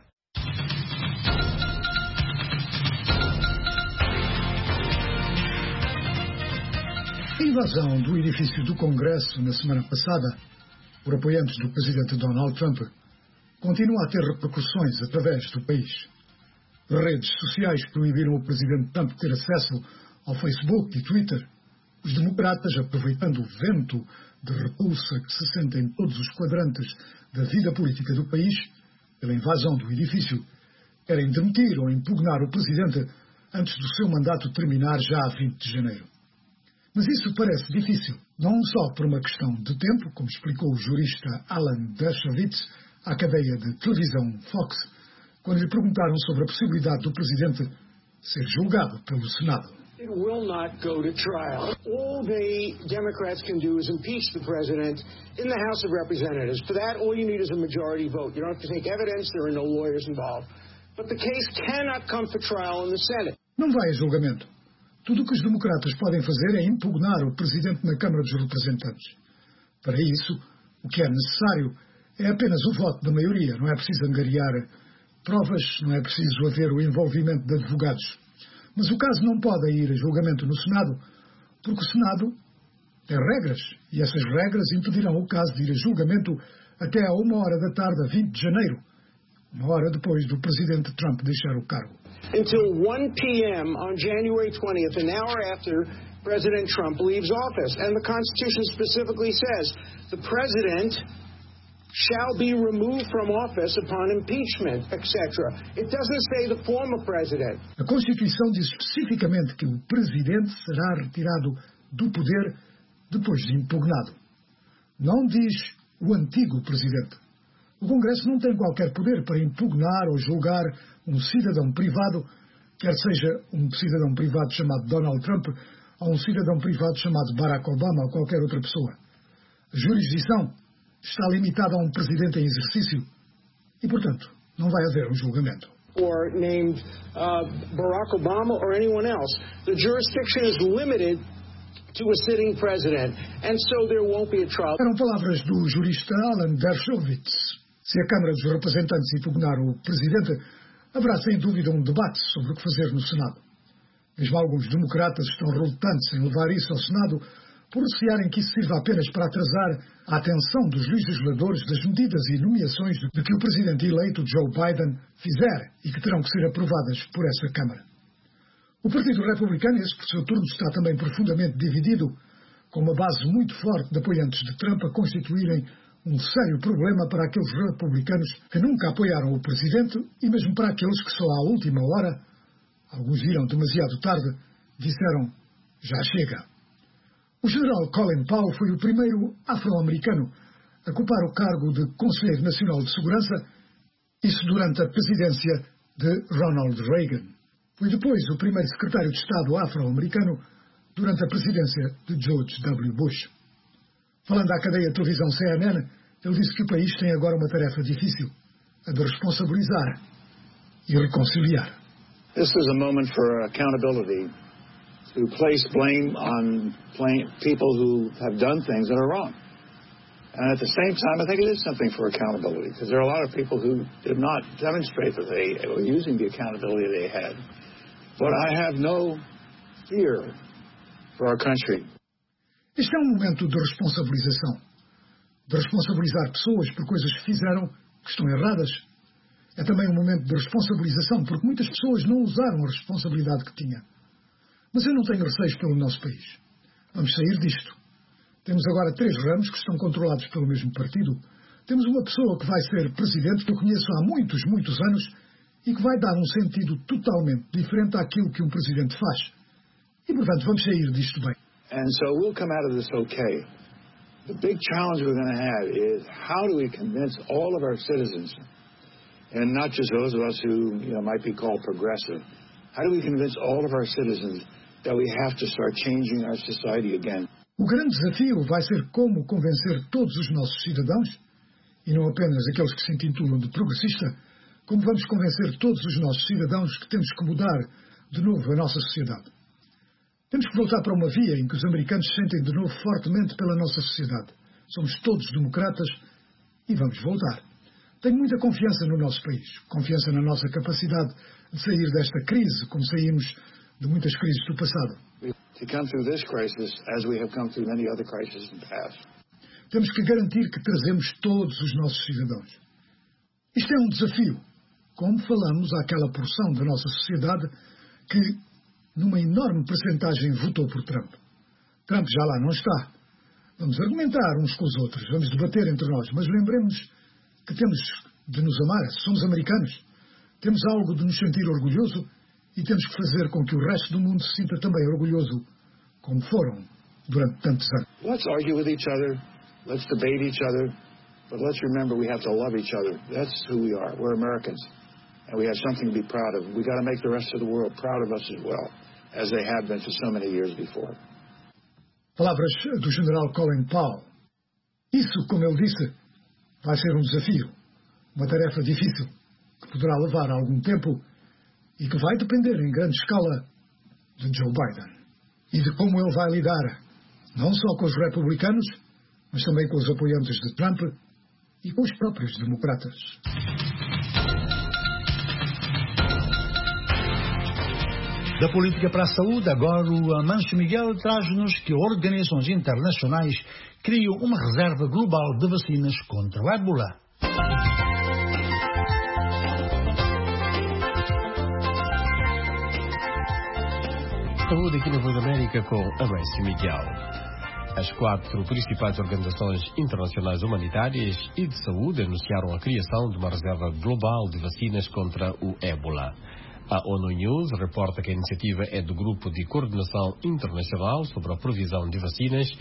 A invasão do edifício do Congresso na semana passada por apoiantes do presidente Donald Trump continua a ter repercussões através do país. Redes sociais proibiram o presidente Trump ter acesso ao Facebook e Twitter. Os democratas, aproveitando o vento de repulsa que se sente em todos os quadrantes da vida política do país, pela invasão do edifício, querem demitir ou impugnar o presidente antes do seu mandato terminar já a vinte de janeiro. Mas isso parece difícil, não só por uma questão de tempo, como explicou o jurista Alan Dershowitz à cadeia de televisão Fox, quando lhe perguntaram sobre a possibilidade do presidente ser julgado pelo Senado. It will not go to trial. All the Democrats can do is impeach the president in the House of Representatives. For that, all you need is a majority vote. You don't have to take evidence. There are no lawyers involved. But the case cannot come for trial in the Senate. Não vai a julgamento. Tudo o que os democratas podem fazer é impugnar o presidente na Câmara dos Representantes. Para isso, o que é necessário é apenas o voto da maioria. Não é preciso angariar provas, não é preciso haver o envolvimento de advogados. Mas o caso não pode ir a julgamento no Senado, porque o Senado tem regras, e essas regras impedirão o caso de ir a julgamento até a uma hora da tarde, a vinte de janeiro, uma hora depois do presidente Trump deixar o cargo. Until one p m on January twentieth, an hour after President Trump leaves office. And the Constitution specifically says the president shall be removed from office upon impeachment, et cetera. It doesn't say the former president. A Constituição diz especificamente que o presidente será retirado do poder depois de impugnado. Não diz o antigo presidente. O Congresso não tem qualquer poder para impugnar ou julgar um cidadão privado, quer seja um cidadão privado chamado Donald Trump ou um cidadão privado chamado Barack Obama ou qualquer outra pessoa. A jurisdição está limitada a um presidente em exercício e, portanto, não vai haver um julgamento. or named uh, Barack Obama or anyone else. The jurisdiction is limited to a sitting president, and so there won't be a trial. Eram palavras do jurista Alan Dershowitz. Se a Câmara dos Representantes impugnar o presidente, haverá sem dúvida um debate sobre o que fazer no Senado. Mesmo alguns democratas estão relutantes em levar isso ao Senado por recearem que isso sirva apenas para atrasar a atenção dos legisladores das medidas e nomeações de que o presidente eleito Joe Biden fizer e que terão que ser aprovadas por essa Câmara. O Partido Republicano, esse por seu turno, está também profundamente dividido, com uma base muito forte de apoiantes de Trump a constituírem um sério problema para aqueles republicanos que nunca apoiaram o presidente e mesmo para aqueles que só à última hora, alguns viram demasiado tarde, disseram já chega. O general Colin Powell foi o primeiro afro-americano a ocupar o cargo de Conselheiro Nacional de Segurança, isso durante a presidência de Ronald Reagan. Foi depois o primeiro secretário de Estado afro-americano durante a presidência de George W. Bush. Falando à cadeia de televisão C N N, ele disse que o país tem agora uma tarefa difícil, a de responsabilizar e reconciliar. This is a moment for accountability, to place blame on people who have done things that are wrong. And at the same time, I think it is something for accountability, because there are a lot of people who did not demonstrate that they were using the accountability they had. But I have no fear for our country. Este é um momento de responsabilização, de responsabilizar pessoas por coisas que fizeram que estão erradas. É também um momento de responsabilização, porque muitas pessoas não usaram a responsabilidade que tinham. Mas eu não tenho receios pelo nosso país. Vamos sair disto. Temos agora três ramos que estão controlados pelo mesmo partido. Temos uma pessoa que vai ser presidente, que eu conheço há muitos, muitos anos, e que vai dar um sentido totalmente diferente àquilo que um presidente faz. E, portanto, vamos sair disto bem. And so we'll come out of this okay. The big challenge we're going to have is how do we convince all of our citizens, and not just those of us who, you know, might be called progressive, how do we convince all of our citizens that we have to start changing our society again? O grande desafio vai ser como convencer todos os nossos cidadãos, e não apenas aqueles que se intitulam de progressista, como vamos convencer todos os nossos cidadãos que temos que mudar de novo a nossa sociedade. Temos que voltar para uma via em que os americanos se sentem de novo fortemente pela nossa sociedade. Somos todos democratas e vamos voltar. Tenho muita confiança no nosso país, confiança na nossa capacidade de sair desta crise, como saímos de muitas crises do passado. To come through this crisis as we have come through many other crises in the past. Temos que garantir que trazemos todos os nossos cidadãos. Isto é um desafio, como falamos àquela porção da nossa sociedade que, numa enorme percentagem, votou por Trump. Trump já lá não está. Vamos argumentar uns com os outros, vamos debater entre nós, mas lembremos que temos de nos amar, somos americanos. Temos algo de nos sentir orgulhoso e temos que fazer com que o resto do mundo se sinta também orgulhoso, como foram durante tantos anos. Let's argue with each other, let's debate each other, but let's remember we have to love each other. That's who we are. We're Americans, and we have something to be proud of. We got to make the rest of the world proud of us as well, as they have been for so many years before. Palavras do general Colin Powell. Isso, como ele disse, vai ser um desafio, uma tarefa difícil, que poderá levar algum tempo e que vai depender em grande escala de Joe Biden e de como ele vai lidar não só com os republicanos, mas também com os apoiantes de Trump e com os próprios democratas. Da política para a saúde, agora o Amancio Miguel traz-nos que organizações internacionais criam uma reserva global de vacinas contra o ébola. Saúde aqui na Voz da América com Amancio Miguel. As quatro principais organizações internacionais humanitárias e de saúde anunciaram a criação de uma reserva global de vacinas contra o ébola. A ONU News reporta que a iniciativa é do Grupo de Coordenação Internacional sobre a Provisão de Vacinas,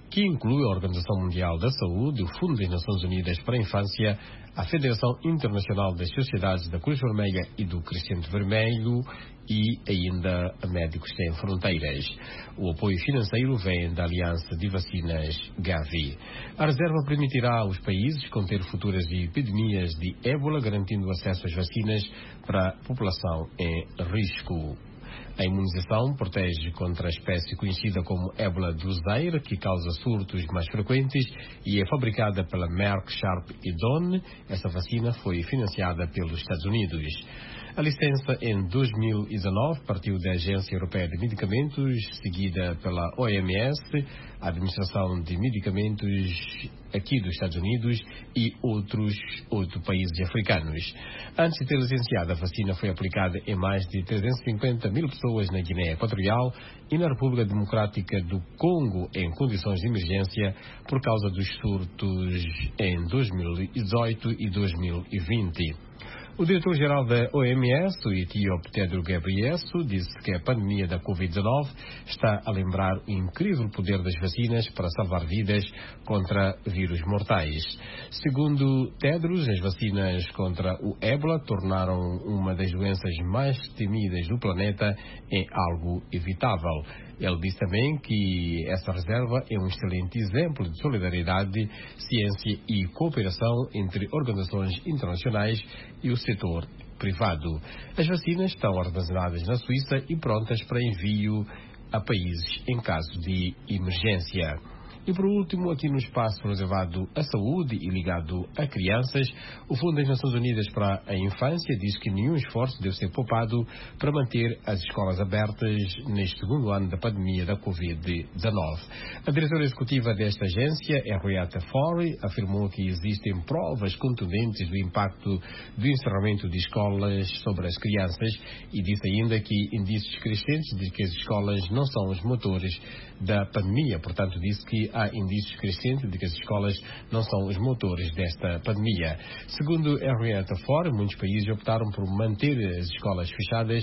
que inclui a Organização Mundial da Saúde, o Fundo das Nações Unidas para a Infância, a Federação Internacional das Sociedades da Cruz Vermelha e do Crescente Vermelho e ainda a Médicos Sem Fronteiras. O apoio financeiro vem da Aliança de Vacinas Gavi. A reserva permitirá aos países conter futuras epidemias de ébola, garantindo acesso às vacinas para a população em risco. A imunização protege contra a espécie conhecida como ébola do Zaire, que causa surtos mais frequentes e é fabricada pela Merck Sharp e Dohme. Essa vacina foi financiada pelos Estados Unidos. A licença em dois mil e dezanove partiu da Agência Europeia de Medicamentos, seguida pela O M S, a Administração de Medicamentos aqui dos Estados Unidos e outros oito países africanos. Antes de ter licenciado, a vacina foi aplicada em mais de trezentas e cinquenta mil pessoas na Guiné Equatorial e na República Democrática do Congo em condições de emergência por causa dos surtos em dois mil e dezoito e dois mil e vinte. O diretor-geral da O M S, o etíope Tedros Ghebreyesus, disse que a pandemia da covid dezenove está a lembrar o incrível poder das vacinas para salvar vidas contra vírus mortais. Segundo Tedros, as vacinas contra o ébola tornaram uma das doenças mais temidas do planeta em algo evitável. Ele disse também que essa reserva é um excelente exemplo de solidariedade, ciência e cooperação entre organizações internacionais e o setor privado. As vacinas estão armazenadas na Suíça e prontas para envio a países em caso de emergência. E por último, aqui no espaço reservado à saúde e ligado a crianças, o Fundo das Nações Unidas para a Infância diz que nenhum esforço deve ser poupado para manter as escolas abertas neste segundo ano da pandemia da covid dezenove. A diretora executiva desta agência, Henrietta Fore, afirmou que existem provas contundentes do impacto do encerramento de escolas sobre as crianças e disse ainda que indícios crescentes de que as escolas não são os motores da pandemia. Portanto, disse que há indícios crescentes de que as escolas não são os motores desta pandemia. Segundo Henrietta Fore, muitos países optaram por manter as escolas fechadas,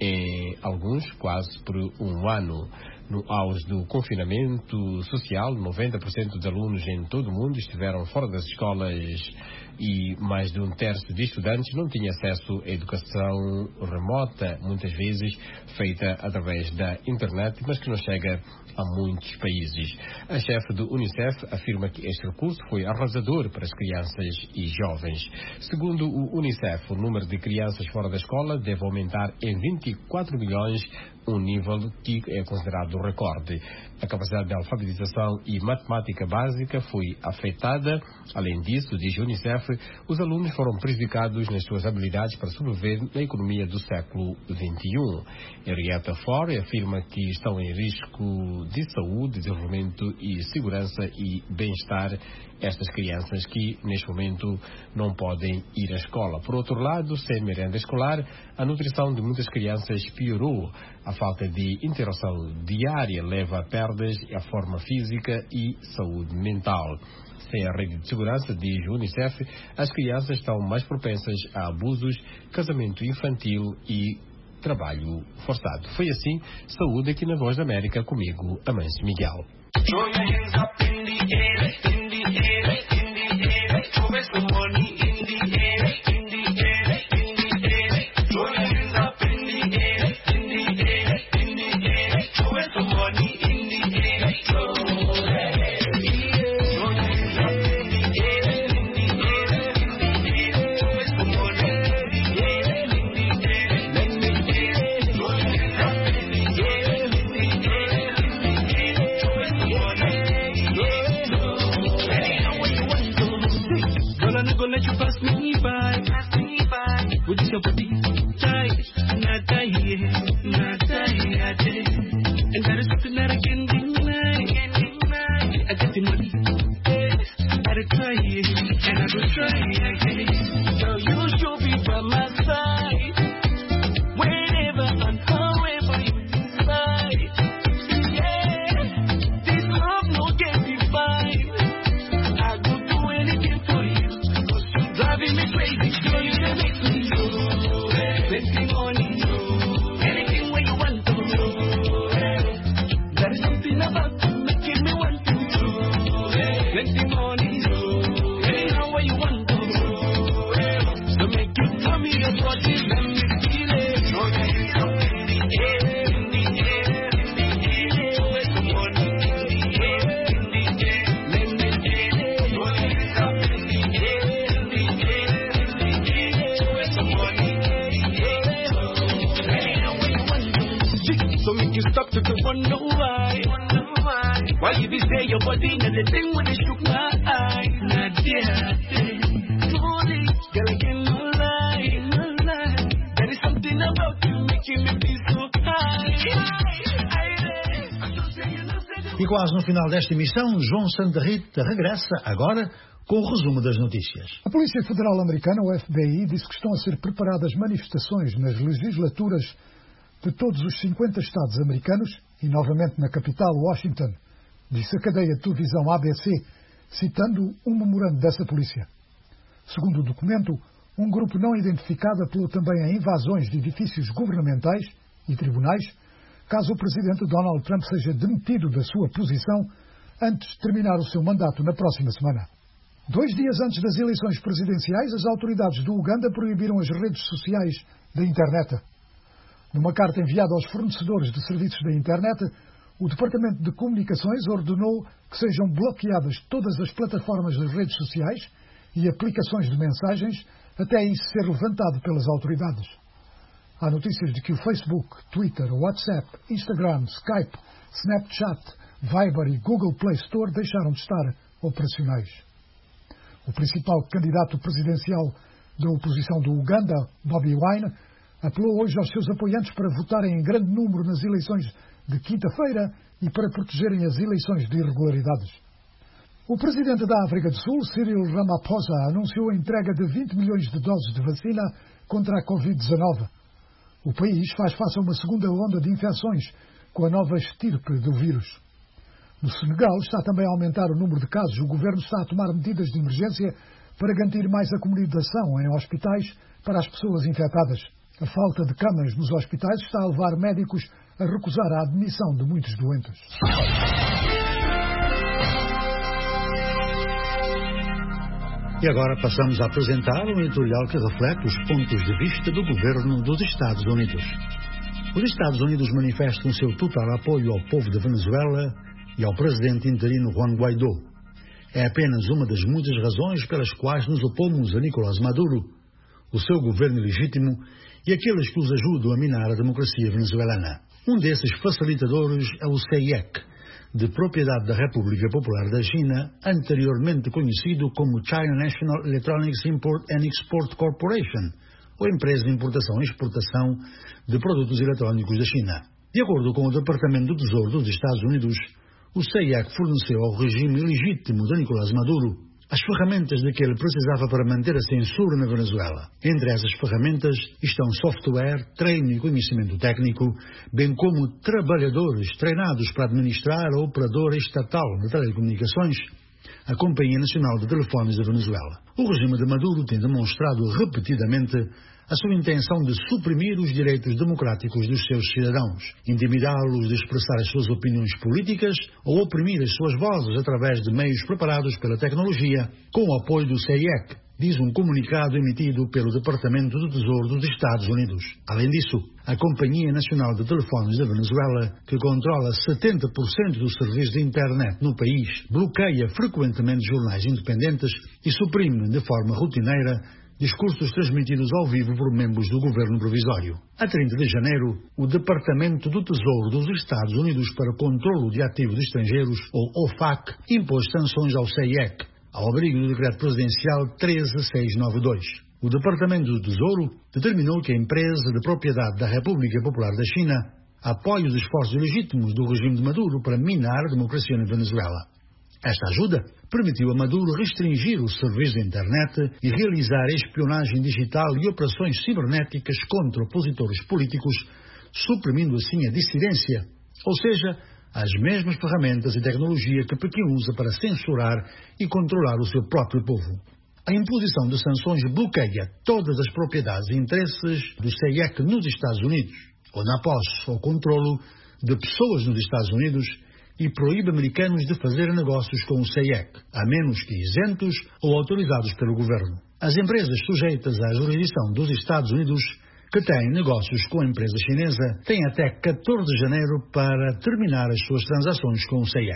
em alguns quase por um ano. No auge do confinamento social, noventa por cento dos alunos em todo o mundo estiveram fora das escolas e mais de um terço de estudantes não tinha acesso à educação remota, muitas vezes feita através da internet, mas que não chega a muitos países. A chefe do Unicef afirma que este recurso foi arrasador para as crianças e jovens. Segundo o Unicef, o número de crianças fora da escola deve aumentar em vinte e quatro milhões, um nível que é considerado recorde. A capacidade de alfabetização e matemática básica foi afetada. Além disso, diz o Unicef, os alunos foram prejudicados nas suas habilidades para sobreviver na economia do século vinte e um. Henrietta Fore afirma que estão em risco de saúde, desenvolvimento e segurança e bem-estar estas crianças que, neste momento, não podem ir à escola. Por outro lado, sem merenda escolar, a nutrição de muitas crianças piorou. A falta de interação diária leva a perdas à forma física e saúde mental. Sem a rede de segurança, diz o Unicef, as crianças estão mais propensas a abusos, casamento infantil e trabalho forçado. Foi assim, saúde aqui na Voz da América, comigo, Amâncio Miguel. Let you you stop to the one know why. Why you be say your body and the thing when it shook my eyes. Nah, dear, truly, girl, I cannot lie, no lie. There is something about you making me feel so high. E quase no final desta emissão, João Santa Rita regressa agora com o resumo das notícias. A Polícia Federal Americana, o F B I, disse que estão a ser preparadas manifestações nas legislaturas de todos os cinquenta estados americanos e novamente na capital, Washington, disse a cadeia de televisão A B C, citando um memorando dessa polícia. Segundo o documento, um grupo não identificado apelou também a invasões de edifícios governamentais e tribunais, caso o presidente Donald Trump seja demitido da sua posição antes de terminar o seu mandato na próxima semana. Dois dias antes das eleições presidenciais, as autoridades do Uganda proibiram as redes sociais da internet. Numa carta enviada aos fornecedores de serviços da internet, o Departamento de Comunicações ordenou que sejam bloqueadas todas as plataformas das redes sociais e aplicações de mensagens até isso ser levantado pelas autoridades. Há notícias de que o Facebook, Twitter, WhatsApp, Instagram, Skype, Snapchat, Viber e Google Play Store deixaram de estar operacionais. O principal candidato presidencial da oposição do Uganda, Bobi Wine, apelou hoje aos seus apoiantes para votarem em grande número nas eleições de quinta-feira e para protegerem as eleições de irregularidades. O presidente da África do Sul, Cyril Ramaphosa, anunciou a entrega de vinte milhões de doses de vacina contra a covid dezenove. O país faz face a uma segunda onda de infecções com a nova estirpe do vírus. No Senegal está também a aumentar o número de casos. O governo está a tomar medidas de emergência para garantir mais acomodação em hospitais para as pessoas infectadas. A falta de camas nos hospitais está a levar médicos a recusar a admissão de muitos doentes. E agora passamos a apresentar um editorial que reflete os pontos de vista do governo dos Estados Unidos. Os Estados Unidos manifestam seu total apoio ao povo da Venezuela e ao presidente interino Juan Guaidó. É apenas uma das muitas razões pelas quais nos opomos a Nicolás Maduro, o seu governo ilegítimo e aqueles que os ajudam a minar a democracia venezuelana. Um desses facilitadores é o C I E C, de propriedade da República Popular da China, anteriormente conhecido como China National Electronics Import and Export Corporation, ou Empresa de Importação e Exportação de Produtos Eletrónicos da China. De acordo com o Departamento do Tesouro dos Estados Unidos, o C I E C forneceu ao regime ilegítimo de Nicolás Maduro as ferramentas de que ele precisava para manter a censura na Venezuela. Entre essas ferramentas estão software, treino e conhecimento técnico, bem como trabalhadores treinados para administrar a operadora estatal de telecomunicações, a Companhia Nacional de Telefones da Venezuela. O regime de Maduro tem demonstrado repetidamente a sua intenção de suprimir os direitos democráticos dos seus cidadãos, intimidá-los de expressar as suas opiniões políticas ou oprimir as suas vozes através de meios preparados pela tecnologia, com o apoio do C I E C, diz um comunicado emitido pelo Departamento do Tesouro dos Estados Unidos. Além disso, a Companhia Nacional de Telefones da Venezuela, que controla setenta por cento do serviço de internet no país, bloqueia frequentemente jornais independentes e suprime de forma rotineira discursos transmitidos ao vivo por membros do governo provisório. A trinta de janeiro, o Departamento do Tesouro dos Estados Unidos para o Controlo de Ativos Estrangeiros, ou O F A C, impôs sanções ao C I E C, ao abrigo do Decreto Presidencial treze mil seiscentos e noventa e dois. O Departamento do Tesouro determinou que a empresa de propriedade da República Popular da China apoie os esforços legítimos do regime de Maduro para minar a democracia na Venezuela. Esta ajuda permitiu a Maduro restringir os serviços de internet e realizar espionagem digital e operações cibernéticas contra opositores políticos, suprimindo assim a dissidência, ou seja, as mesmas ferramentas e tecnologia que Pequim usa para censurar e controlar o seu próprio povo. A imposição de sanções bloqueia todas as propriedades e interesses do C I E C nos Estados Unidos, ou na posse ou controlo de pessoas nos Estados Unidos, e proíbe americanos de fazer negócios com o C I E C, a menos que isentos ou autorizados pelo governo. As empresas sujeitas à jurisdição dos Estados Unidos que têm negócios com a empresa chinesa têm até quatorze de janeiro para terminar as suas transações com o C I E C.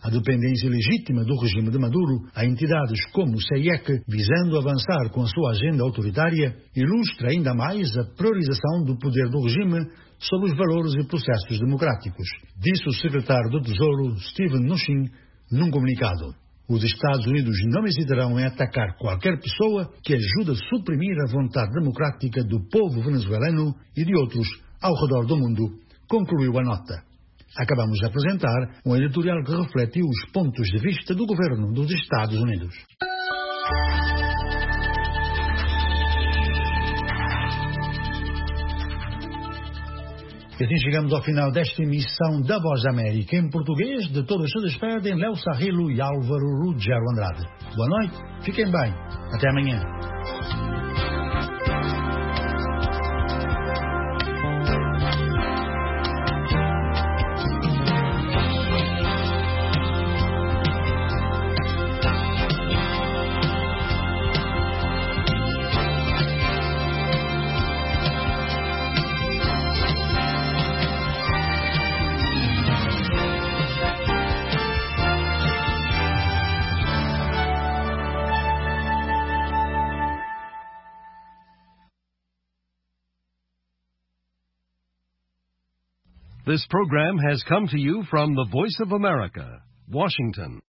a dependência legítima do regime de Maduro a entidades como o C I E C, visando avançar com a sua agenda autoritária, ilustra ainda mais a priorização do poder do regime sobre os valores e processos democráticos, disse o secretário do Tesouro, Steven Mnuchin, num comunicado. Os Estados Unidos não hesitarão em atacar qualquer pessoa que ajude a suprimir a vontade democrática do povo venezuelano e de outros ao redor do mundo, concluiu a nota. Acabamos de apresentar um editorial que reflete os pontos de vista do governo dos Estados Unidos. E assim chegamos ao final desta emissão da Voz da América em português. De todos se despedem Léo Sarrilo e Álvaro Ruggiero Andrade. Boa noite, fiquem bem. Até amanhã. This program has come to you from the Voice of America, Washington.